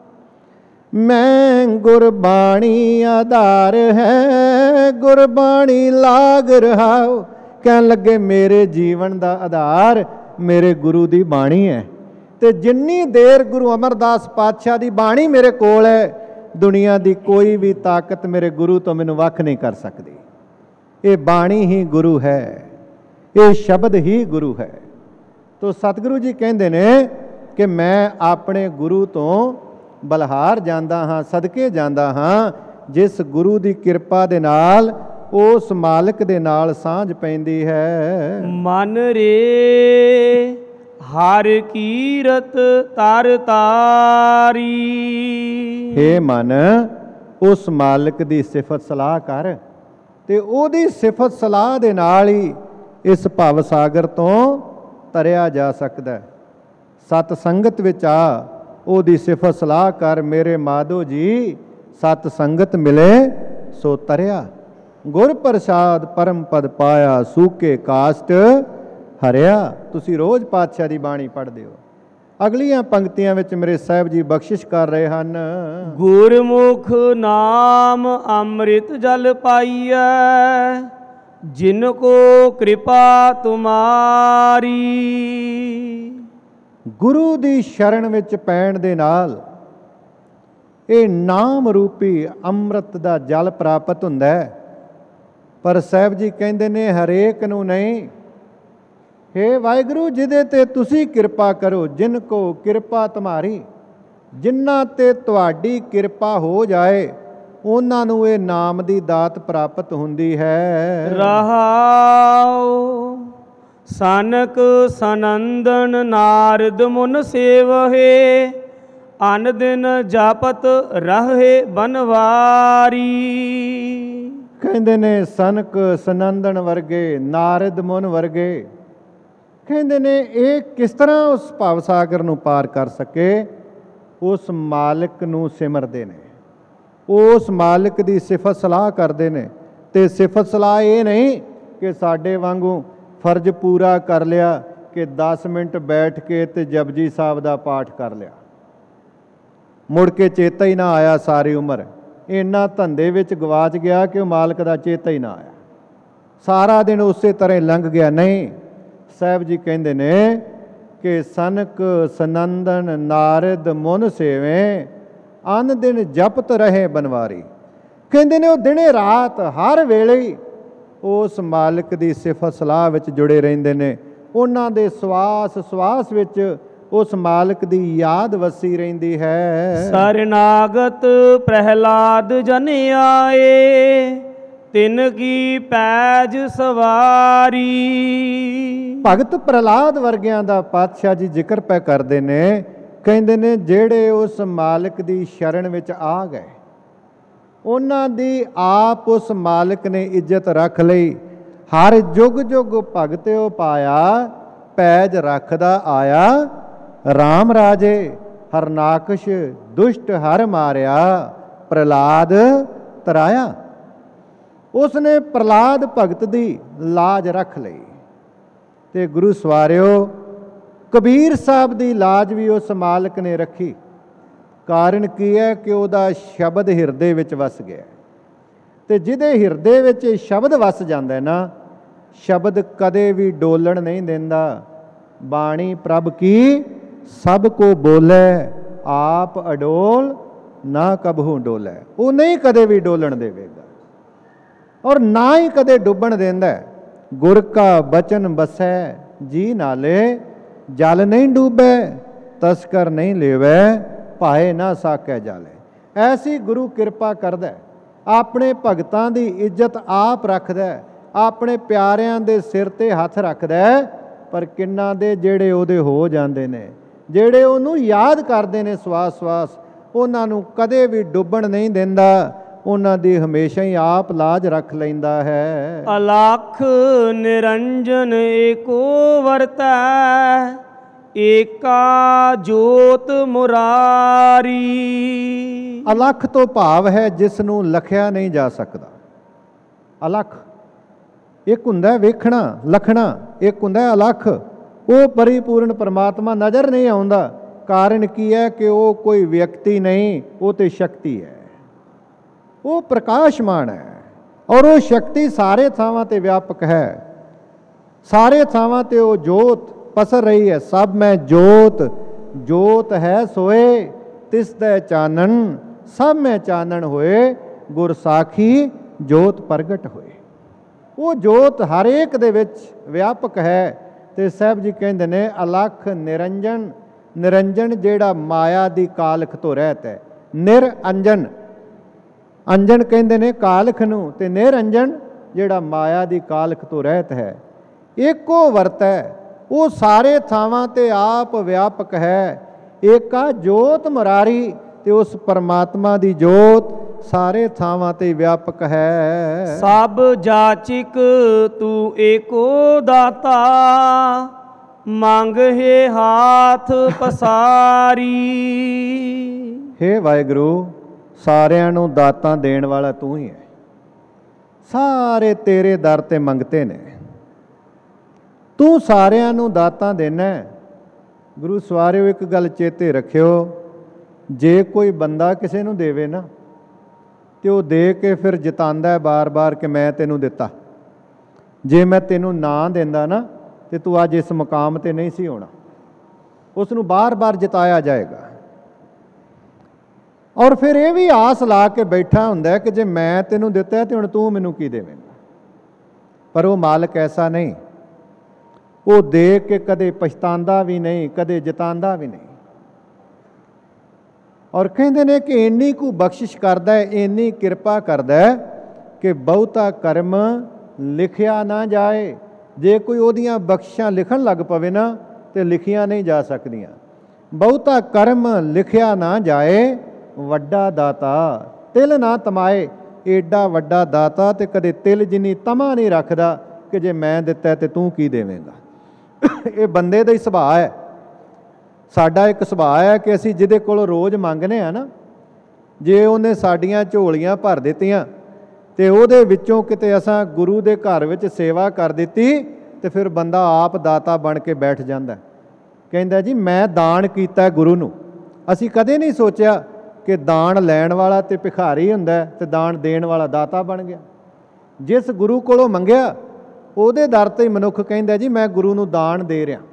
ਮੈਂ ਗੁਰਬਾਣੀ ਆਧਾਰ ਹੈ, ਗੁਰਬਾਣੀ ਲਾਗ ਰਹਾਓ। ਕਹਿਣ ਲੱਗੇ ਮੇਰੇ ਜੀਵਨ ਦਾ ਆਧਾਰ ਮੇਰੇ ਗੁਰੂ ਦੀ ਬਾਣੀ ਹੈ। ਤੇ ਜਿੰਨੀ ਦੇਰ ਗੁਰੂ ਅਮਰਦਾਸ ਪਾਤਸ਼ਾਹ ਦੀ ਬਾਣੀ ਮੇਰੇ ਕੋਲ ਹੈ, ਦੁਨੀਆ ਦੀ ਕੋਈ ਵੀ ਤਾਕਤ ਮੇਰੇ ਗੁਰੂ ਤੋਂ ਮੈਨੂੰ ਵੱਖ ਨਹੀਂ ਕਰ ਸਕਦੀ। ਇਹ ਬਾਣੀ ਹੀ ਗੁਰੂ ਹੈ, ਇਹ ਸ਼ਬਦ ਹੀ ਗੁਰੂ ਹੈ। ਤੋ ਸਤਿਗੁਰੂ ਜੀ ਕਹਿੰਦੇ ਨੇ ਕਿ ਮੈਂ ਆਪਣੇ ਗੁਰੂ ਤੋਂ ਬਲਹਾਰ ਜਾਂਦਾ ਹਾਂ, ਸਦਕੇ ਜਾਂਦਾ ਹਾਂ, ਜਿਸ ਗੁਰੂ ਦੀ ਕਿਰਪਾ ਦੇ ਨਾਲ, ਉਸ ਮਾਲਕ ਦੇ ਨਾਲ ਸਾਂਝ ਪੈਂਦੀ ਹੈ। ਮਨ ਰੇ ਹਰ ਕੀਰਤ ਤਰ ਤਾਰੀ। ਹੇ ਮਨ, ਉਸ ਮਾਲਕ ਦੀ ਸਿਫਤ ਸਲਾਹ ਕਰ, ਤੇ ਉਹਦੀ ਸਿਫਤ ਸਲਾਹ ਦੇ ਨਾਲ ਹੀ ਇਸ ਭਵ ਸਾਗਰ ਤੋਂ ਤਰਿਆ ਜਾ ਸਕਦਾ। ਸਤ ਸੰਗਤ ਵਿੱਚ ਆ, ਉਹਦੀ ਸਿਫਤ ਸਲਾਹ ਕਰ। ਮੇਰੇ ਮਾਧੋ ਜੀ, ਸਤ ਸੰਗਤ ਮਿਲੇ ਸੋ ਤਰਿਆ। ਗੁਰ ਪ੍ਰਸਾਦ ਪਰਮ ਪਦ ਪਾਇਆ, ਸੂਕੇ ਕਾਸ਼ਟ ਹਰਿਆ। ਤੁਸੀਂ ਰੋਜ਼ ਪਾਤਸ਼ਾਹ ਦੀ ਬਾਣੀ ਪੜ੍ਹਦੇ ਹੋ। ਅਗਲੀਆਂ ਪੰਕਤੀਆਂ ਵਿੱਚ ਮੇਰੇ ਸਾਹਿਬ ਜੀ ਬਖਸ਼ਿਸ਼ ਕਰ ਰਹੇ ਹਨ। ਗੁਰਮੁਖ ਨਾਮ ਅੰਮ੍ਰਿਤ ਜਲ ਪਾਈਐ, ਜਿਨ ਕੋ ਕਿਰਪਾ ਤੁਮਾਰੀ। ਗੁਰੂ ਦੀ ਸ਼ਰਨ ਵਿੱਚ ਪੈਣ ਦੇ ਨਾਲ ਇਹ ਨਾਮ ਰੂਪੀ ਅੰਮ੍ਰਿਤ ਦਾ ਜਲ ਪ੍ਰਾਪਤ ਹੁੰਦਾ ਹੈ। ਪਰ ਸਾਹਿਬ ਜੀ ਕਹਿੰਦੇ ਨੇ ਹਰੇਕ ਨੂੰ ਨਹੀਂ। ਹੇ ਵਾਹਿਗੁਰੂ, ਜਿਹਦੇ ਤੇ ਤੁਸੀਂ ਕਿਰਪਾ ਕਰੋ, ਜਿਨ ਕੋ ਕਿਰਪਾ ਤੁਮਾਰੀ, ਜਿਨ੍ਹਾਂ ਤੇ ਤੁਹਾਡੀ ਕਿਰਪਾ ਹੋ ਜਾਏ, ਉਹਨਾਂ ਨੂੰ ਇਹ ਨਾਮ ਦੀ ਦਾਤ ਪ੍ਰਾਪਤ ਹੁੰਦੀ ਹੈ। ਰਹਾਉ ਸਨਕ ਸਨੰਦਨ ਨਾਰਦ ਮੁਨ ਸੇਵਹੇ, ਅਨ ਦਿਨ ਜਾਪਤ ਰਹੇ ਬਨਵਾਰੀ। ਕਹਿੰਦੇ ਨੇ ਸਨਕ ਸਨੰਦਨ ਵਰਗੇ, ਨਾਰਦ ਮੁਨ ਵਰਗੇ, ਕਹਿੰਦੇ ਨੇ ਇਹ ਕਿਸ ਤਰ੍ਹਾਂ ਉਸ ਭਵ ਸਾਗਰ ਨੂੰ ਪਾਰ ਕਰ ਸਕੇ? ਉਸ ਮਾਲਕ ਨੂੰ ਸਿਮਰਦੇ ਨੇ, ਉਸ ਮਾਲਕ ਦੀ ਸਿਫਤ ਸਲਾਹ ਕਰਦੇ ਨੇ। ਤੇ ਸਿਫਤ ਸਲਾਹ ਇਹ ਨਹੀਂ ਕਿ ਸਾਡੇ ਵਾਂਗੂ ਫਰਜ਼ ਪੂਰਾ ਕਰ ਲਿਆ ਕਿ ਦਸ ਮਿੰਟ ਬੈਠ ਕੇ ਤੇ ਜਪਜੀ ਸਾਹਿਬ ਦਾ ਪਾਠ ਕਰ ਲਿਆ, ਮੁੜ ਕੇ ਚੇਤਾ ਹੀ ਨਾ ਆਇਆ ਸਾਰੀ ਉਮਰ। ਇੰਨਾ ਧੰਦੇ ਵਿੱਚ ਗਵਾਚ ਗਿਆ ਕਿ ਉਹ ਮਾਲਕ ਦਾ ਚੇਤਾ ਹੀ ਨਾ ਆਇਆ, ਸਾਰਾ ਦਿਨ ਉਸੇ ਤਰ੍ਹਾਂ ਲੰਘ ਗਿਆ। ਨਹੀਂ, ਸਾਹਿਬ ਜੀ ਕਹਿੰਦੇ ਨੇ ਕਿ ਸਨਕ ਸਨੰਦਨ ਨਾਰਦ ਮੁਨ ਸੇਵੇ, ਅਨ ਦਿਨ ਜਪਤ ਰਹੇ ਬਨਵਾਰੀ। ਕਹਿੰਦੇ ਨੇ ਉਹ ਦਿਨੇ ਰਾਤ ਹਰ ਵੇਲੇ ਹੀ ਉਸ ਮਾਲਕ ਦੀ ਸਿਫਤ ਸਲਾਹ ਵਿੱਚ ਜੁੜੇ ਰਹਿੰਦੇ ਨੇ। ਉਹਨਾਂ ਦੇ ਸਵਾਸ ਸਵਾਸ ਵਿੱਚ ਉਸ ਮਾਲਕ ਦੀ ਯਾਦ ਵਸੀ ਰਹਿੰਦੀ ਹੈ। ਸਰਨਾਗਤ ਪ੍ਰਹਿਲਾਦ ਜਨ ਆਏ, ਤਿਨ ਕੀ ਪੈਜ ਸਵਾਰੀ। ਭਗਤ ਪ੍ਰਹਿਲਾਦ ਵਰਗਿਆਂ ਦਾ ਪਾਤਸ਼ਾਹ ਜੀ ਜ਼ਿਕਰ ਪੈ ਕਰਦੇ ਨੇ। ਕਹਿੰਦੇ ਨੇ ਜਿਹੜੇ ਉਸ ਮਾਲਕ ਦੀ ਸ਼ਰਨ ਵਿੱਚ ਆ ਗਏ, ਉਹਨਾਂ ਦੀ ਆਪ ਉਸ ਮਾਲਕ ਨੇ ਇੱਜ਼ਤ ਰੱਖ ਲਈ। ਹਰ ਜੁਗ ਜੁਗ ਭਗਤਿਓ ਪਾਇਆ, ਪੈਜ ਰੱਖਦਾ ਆਇਆ ਰਾਮ ਰਾਜੇ। ਹਰਨਾਕਸ਼ ਦੁਸ਼ਟ ਹਰ ਮਾਰਿਆ, ਪ੍ਰਹਿਲਾਦ ਤਰਾਇਆ। ਉਸਨੇ ਪ੍ਰਹਿਲਾਦ ਭਗਤ ਦੀ ਲਾਜ ਰੱਖ ਲਈ। ਤੇ ਗੁਰੂ ਸਵਾਰਿਓ, ਕਬੀਰ ਸਾਹਿਬ ਦੀ ਲਾਜ ਵੀ ਉਸ ਮਾਲਕ ਨੇ ਰੱਖੀ। ਕਾਰਨ ਕੀ ਹੈ ਕਿ ਉਹਦਾ ਸ਼ਬਦ ਹਿਰਦੇ ਵਿੱਚ ਵਸ ਗਿਆ। ਤੇ ਜਿਹਦੇ ਹਿਰਦੇ ਵਿੱਚ ਸ਼ਬਦ ਵਸ ਜਾਂਦਾ ਨਾ, ਸ਼ਬਦ ਕਦੇ ਵੀ ਡੋਲਣ ਨਹੀਂ ਦਿੰਦਾ। ਬਾਣੀ ਪ੍ਰਭ ਕੀ ਸਭ ਕੋ ਬੋਲੇ, ਆਪ ਅਡੋਲ ਨਾ ਕਬਹੂ ਡੋਲੇ। ਉਹ ਨਹੀਂ ਕਦੇ ਵੀ ਡੋਲਣ ਦੇਵੇਗਾ ਔਰ ਨਾ ਹੀ ਕਦੇ ਡੁੱਬਣ ਦਿੰਦਾ। ਗੁਰ ਕਾ ਬਚਨ ਬਸੈ ਜੀ ਨਾਲੇ, ਜਲ ਨਹੀਂ ਡੂਬੈ ਤਸਕਰ ਨਹੀਂ ਲੇਵੈ, ਭਾਏ ਨਾ ਸਾਕੈ ਜਾਲੇ। ਐਸੀ ਗੁਰੂ ਕਿਰਪਾ ਕਰਦਾ, ਆਪਣੇ ਭਗਤਾਂ ਦੀ ਇੱਜ਼ਤ ਆਪ ਰੱਖਦਾ, ਆਪਣੇ ਪਿਆਰਿਆਂ ਦੇ ਸਿਰ ਤੇ ਹੱਥ ਰੱਖਦਾ। ਪਰ ਕਿੰਨਾ ਦੇ ਜਿਹੜੇ ਉਹਦੇ ਹੋ ਜਾਂਦੇ ਨੇ, ਜਿਹੜੇ ਉਹਨੂੰ ਯਾਦ ਕਰਦੇ ਨੇ ਸਵਾਸ ਸਵਾਸ, ਉਹਨਾਂ ਨੂੰ ਕਦੇ ਵੀ ਡੁੱਬਣ ਨਹੀਂ ਦਿੰਦਾ। ਉਹਨਾਂ ਦੀ ਹਮੇਸ਼ਾ ਹੀ ਆਪ ਲਾਜ ਰੱਖ ਲੈਂਦਾ ਹੈ। ਅਲਖ ਨਿਰੰਜਨ ਏਕੋ ਵਰਤੈ, ਏਕਾ ਜੋਤ ਮੁਰਾਰੀ। ਅਲਖ ਤੋਂ ਭਾਵ ਹੈ ਜਿਸ ਨੂੰ ਲਖਿਆ ਨਹੀਂ ਜਾ ਸਕਦਾ। ਅਲਖ ਇੱਕ ਹੁੰਦਾ ਵੇਖਣਾ ਲਖਣਾ, ਇੱਕ ਹੁੰਦਾ ਅਲਖ। ਉਹ ਪਰਿਪੂਰਨ ਪਰਮਾਤਮਾ ਨਜ਼ਰ ਨਹੀਂ ਆਉਂਦਾ। ਕਾਰਨ ਕੀ ਹੈ ਕਿ ਉਹ ਕੋਈ ਵਿਅਕਤੀ ਨਹੀਂ, ਉਹ ਤੇ ਸ਼ਕਤੀ ਹੈ। ਉਹ ਪ੍ਰਕਾਸ਼ਮਾਨ ਹੈ ਔਰ ਉਹ ਸ਼ਕਤੀ ਸਾਰੇ ਥਾਵਾਂ ਤੇ ਵਿਆਪਕ ਹੈ। ਸਾਰੇ ਥਾਵਾਂ ਤੇ ਉਹ ਜੋਤ ਪਸਰ ਰਹੀ ਹੈ। ਸਭ ਮੈਂ ਜੋਤ, ਜੋਤ ਹੈ ਸੋਏ ਤਿਸ ਦੈ ਚਾਨਣ, ਸਭ ਮੈਂ ਚਾਨਣ ਹੋਏ ਗੁਰ ਸਾਖੀ ਜੋਤ ਪ੍ਰਗਟ ਹੋਏ। ਉਹ ਜੋਤ ਹਰ ਇੱਕ ਦੇ ਵਿੱਚ ਵਿਆਪਕ ਹੈ। ਤੇ ਸਾਹਿਬ ਜੀ ਕਹਿੰਦੇ ਨੇ ਅਲਖ ਨਿਰੰਜਨ। ਨਿਰੰਜਨ ਜਿਹੜਾ ਮਾਇਆ ਦੀ ਕਾਲਖ ਤੋਂ ਰਹਿਤ ਹੈ। ਨਿਰਅੰਜਨ, ਅੰਜਨ ਕਹਿੰਦੇ ਨੇ ਕਾਲਖ ਨੂੰ, ਤੇ ਨਿਰੰਜਨ ਜਿਹੜਾ ਮਾਇਆ ਦੀ ਕਾਲਖ ਤੋਂ ਰਹਿਤ ਹੈ। ਏਕੋ ਵਰਤੈ, ਉਹ ਸਾਰੇ ਥਾਵਾਂ ਤੇ ਆਪ ਵਿਆਪਕ ਹੈ। ਏਕਾ ਜੋਤ ਮੁਰਾਰੀ, ਤੇ ਉਸ ਪਰਮਾਤਮਾ ਦੀ ਜੋਤ ਸਾਰੇ ਥਾਵਾਂ ਤੇ ਵਿਆਪਕ ਹੈ। ਸਭ ਜਾਚਿਕ ਤੂੰ ਏਕੋ ਦਾਤਾ, ਮੰਗਹਿ ਹਾਥ ਪਸਾਰੀ। ਹੇ ਵਾਹਿਗੁਰੂ, ਸਾਰਿਆਂ ਨੂੰ ਦਾਤਾਂ ਦੇਣ ਵਾਲਾ ਤੂੰ ਹੀ ਹੈ। ਸਾਰੇ ਤੇਰੇ ਦਰ ਤੇ ਮੰਗਤੇ ਨੇ, ਤੂੰ ਸਾਰਿਆਂ ਨੂੰ ਦਾਤਾਂ ਦੇਣਾ। ਗੁਰੂ ਸਵਾਰਿਓ ਇੱਕ ਗੱਲ ਚੇਤੇ ਰੱਖਿਓ, ਜੇ ਕੋਈ ਬੰਦਾ ਕਿਸੇ ਨੂੰ ਦੇਵੇ ਨਾ ਤੇ ਉਹ ਦੇ ਕੇ ਫਿਰ ਜਿਤਾਉਂਦਾ ਬਾਰ-ਬਾਰ ਕਿ ਮੈਂ ਤੈਨੂੰ ਦਿੱਤਾ। ਜੇ ਮੈਂ ਤੈਨੂੰ ਨਾ ਦਿੰਦਾ ਨਾ ਤੇ ਤੂੰ ਅੱਜ ਇਸ ਮੁਕਾਮ ਤੇ ਨਹੀਂ ਸੀ ਹੋਣਾ। ਉਸ ਨੂੰ ਬਾਰ-ਬਾਰ ਜਿਤਾਇਆ ਜਾਏਗਾ। ਔਰ ਫਿਰ ਇਹ ਵੀ ਆਸ ਲਾ ਕੇ ਬੈਠਾ ਹੁੰਦਾ ਕਿ ਜੇ ਮੈਂ ਤੈਨੂੰ ਦਿੱਤਾ ਤੇ ਹੁਣ ਤੂੰ ਮੈਨੂੰ ਕੀ ਦੇਵੇਂਗਾ। ਪਰ ਉਹ ਮਾਲਕ ਐਸਾ ਨਹੀਂ, ਉਹ ਦੇ ਕੇ ਕਦੇ ਪਛਤਾਉਂਦਾ ਵੀ ਨਹੀਂ, ਕਦੇ ਜਿਤਾਉਂਦਾ ਵੀ ਨਹੀਂ। ਔਰ ਕਹਿੰਦੇ ਨੇ ਕਿ ਇੰਨੀ ਕੁ ਬਖਸ਼ਿਸ਼ ਕਰਦਾ ਹੈ, ਇੰਨੀ ਕਿਰਪਾ ਕਰਦਾ ਹੈ ਕਿ ਬਹੁਤਾ ਕਰਮ ਲਿਖਿਆ ਨਾ ਜਾਏ। ਜੇ ਕੋਈ ਉਹਦੀਆਂ ਬਖਸ਼ਿਸ਼ਾਂ ਲਿਖਣ ਲੱਗ ਪਵੇ ਨਾ ਤੇ ਲਿਖੀਆਂ ਨਹੀਂ ਜਾ ਸਕਦੀਆਂ। ਬਹੁਤਾ ਕਰਮ ਲਿਖਿਆ ਨਾ ਜਾਏ, ਵੱਡਾ ਦਾਤਾ ਤਿਲ ਨਾ ਤਮਾਏ। ਏਡਾ ਵੱਡਾ ਦਾਤਾ ਤੇ ਕਦੇ ਤਿਲ ਜਿੰਨੀ ਤਮਾ ਨਹੀਂ ਰੱਖਦਾ ਕਿ ਜੇ ਮੈਂ ਦਿੱਤਾ ਤੇ ਤੂੰ ਕੀ ਦੇਵੇਂਗਾ। ਇਹ ਬੰਦੇ ਦਾ ਹੀ ਸੁਭਾਅ ਹੈ। ਸਾਡਾ ਇੱਕ ਸੁਭਾਅ ਹੈ ਕਿ ਅਸੀਂ ਜਿਹਦੇ ਕੋਲੋਂ ਰੋਜ਼ ਮੰਗਦੇ ਹਾਂ ਨਾ, ਜੇ ਉਹਨੇ ਸਾਡੀਆਂ ਝੋਲੀਆਂ ਭਰ ਦਿੱਤੀਆਂ ਤੇ ਉਹਦੇ ਵਿੱਚੋਂ ਕਿਤੇ ਅਸਾਂ ਗੁਰੂ ਦੇ ਘਰ ਵਿੱਚ ਸੇਵਾ ਕਰ ਦਿੱਤੀ ਤੇ ਫਿਰ ਬੰਦਾ ਆਪ ਦਾਤਾ ਬਣ ਕੇ ਬੈਠ ਜਾਂਦਾ। ਕਹਿੰਦਾ ਜੀ ਮੈਂ ਦਾਨ ਕੀਤਾ ਗੁਰੂ ਨੂੰ। ਅਸੀਂ ਕਦੇ ਨਹੀਂ ਸੋਚਿਆ ਕਿ ਦਾਨ ਲੈਣ ਵਾਲਾ ਤੇ ਭਿਖਾਰੀ ਹੁੰਦਾ ਤੇ ਦਾਨ ਦੇਣ ਵਾਲਾ ਦਾਤਾ ਬਣ ਗਿਆ। ਜਿਸ ਗੁਰੂ ਕੋਲੋਂ ਮੰਗਿਆ ਉਹਦੇ ਦਰ ਤੇ ਹੀ ਮਨੁੱਖ ਕਹਿੰਦਾ ਜੀ ਮੈਂ ਗੁਰੂ ਨੂੰ ਦਾਨ ਦੇ ਰਿਹਾ।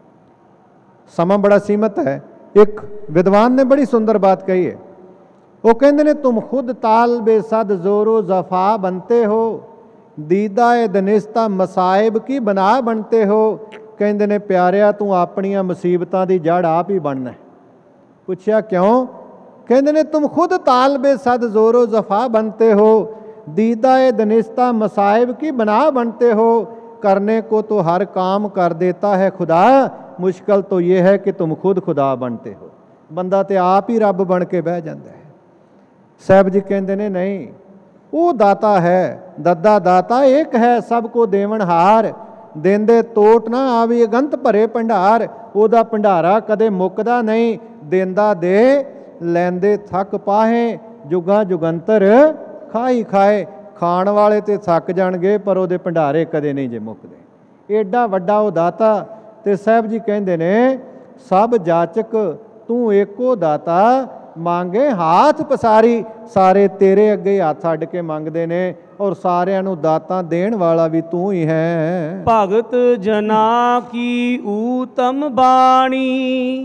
ਸਮਾਂ ਬੜਾ ਸੀਮਤ ਹੈ। ਇੱਕ ਵਿਦਵਾਨ ਨੇ ਬੜੀ ਸੁੰਦਰ ਬਾਤ ਕਹੀ ਹੈ। ਉਹ ਕਹਿੰਦੇ ਨੇ ਤੁਮ ਖੁਦ ਤਾਲਬੇ ਸਦ ਜ਼ੋਰੋ ਜ਼ਫਾ ਬਣਤੇ ਹੋ, ਦੀਦਾ ਏ ਦਨਿਸਤਾ ਮਸਾਇਬ ਕੀ ਬਨਾ ਬਣਤੇ ਹੋ। ਕਹਿੰਦੇ ਨੇ ਪਿਆਰਿਆ ਤੂੰ ਆਪਣੀਆਂ ਮੁਸੀਬਤਾਂ ਦੀ ਜੜ ਆਪ ਹੀ ਬਣਨਾ। ਪੁੱਛਿਆ ਕਿਉਂ? ਕਹਿੰਦੇ ਨੇ ਤੁਮ ਖੁਦ ਤਾਲਬੇ ਸਦ ਜ਼ੋਰੋ ਜ਼ਫਾ ਬਣਤੇ ਹੋ, दीदा ए दनिस्ता मसाइब की बना बनते हो। करने को तो हर काम कर देता है खुदा, मुश्किल तो ये है कि तुम खुद खुदा बनते हो। बंदा तो आप ही रब बन के बह जाता है। साहब जी कहते ने नहीं, वो दाता है, दद्दा दाता एक है, सबको देवन हार। देंदे तोट ना आवी अगंत भरे भंडार। ओदा भंडारा कदे मुकदा नहीं, देंदा दे लैंदे थक पाहे। जुगा जुगंतर खाई खाए। खाण वाले तो थक जाणगे पर ਉਹਦੇ ਭੰਡਾਰੇ ਕਦੇ ਨਹੀਂ ਜੇ ਮੁੱਕਦੇ। ਏਡਾ ਵੱਡਾ ਉਹ ਦਾਤਾ। ਤੇ ਸਾਹਿਬ ਜੀ ਕਹਿੰਦੇ ਨੇ ਸਭ ਜਾਚਕ ਤੂੰ ਏਕੋ ਦਾਤਾ, ਮੰਗੇ ਹੱਥ ਪਸਾਰੀ। ਸਾਰੇ ਤੇਰੇ ਅੱਗੇ ਹੱਥ ਅੱਡ ਕੇ ਮੰਗਦੇ ਨੇ ਔਰ ਸਾਰਿਆਂ ਨੂੰ ਦਾਤਾਂ ਦੇਣ ਵਾਲਾ ਵੀ ਤੂੰ ਹੀ ਹੈ। ਭਗਤ ਜਨਾ ਕੀ ਊਤਮ ਬਾਣੀ,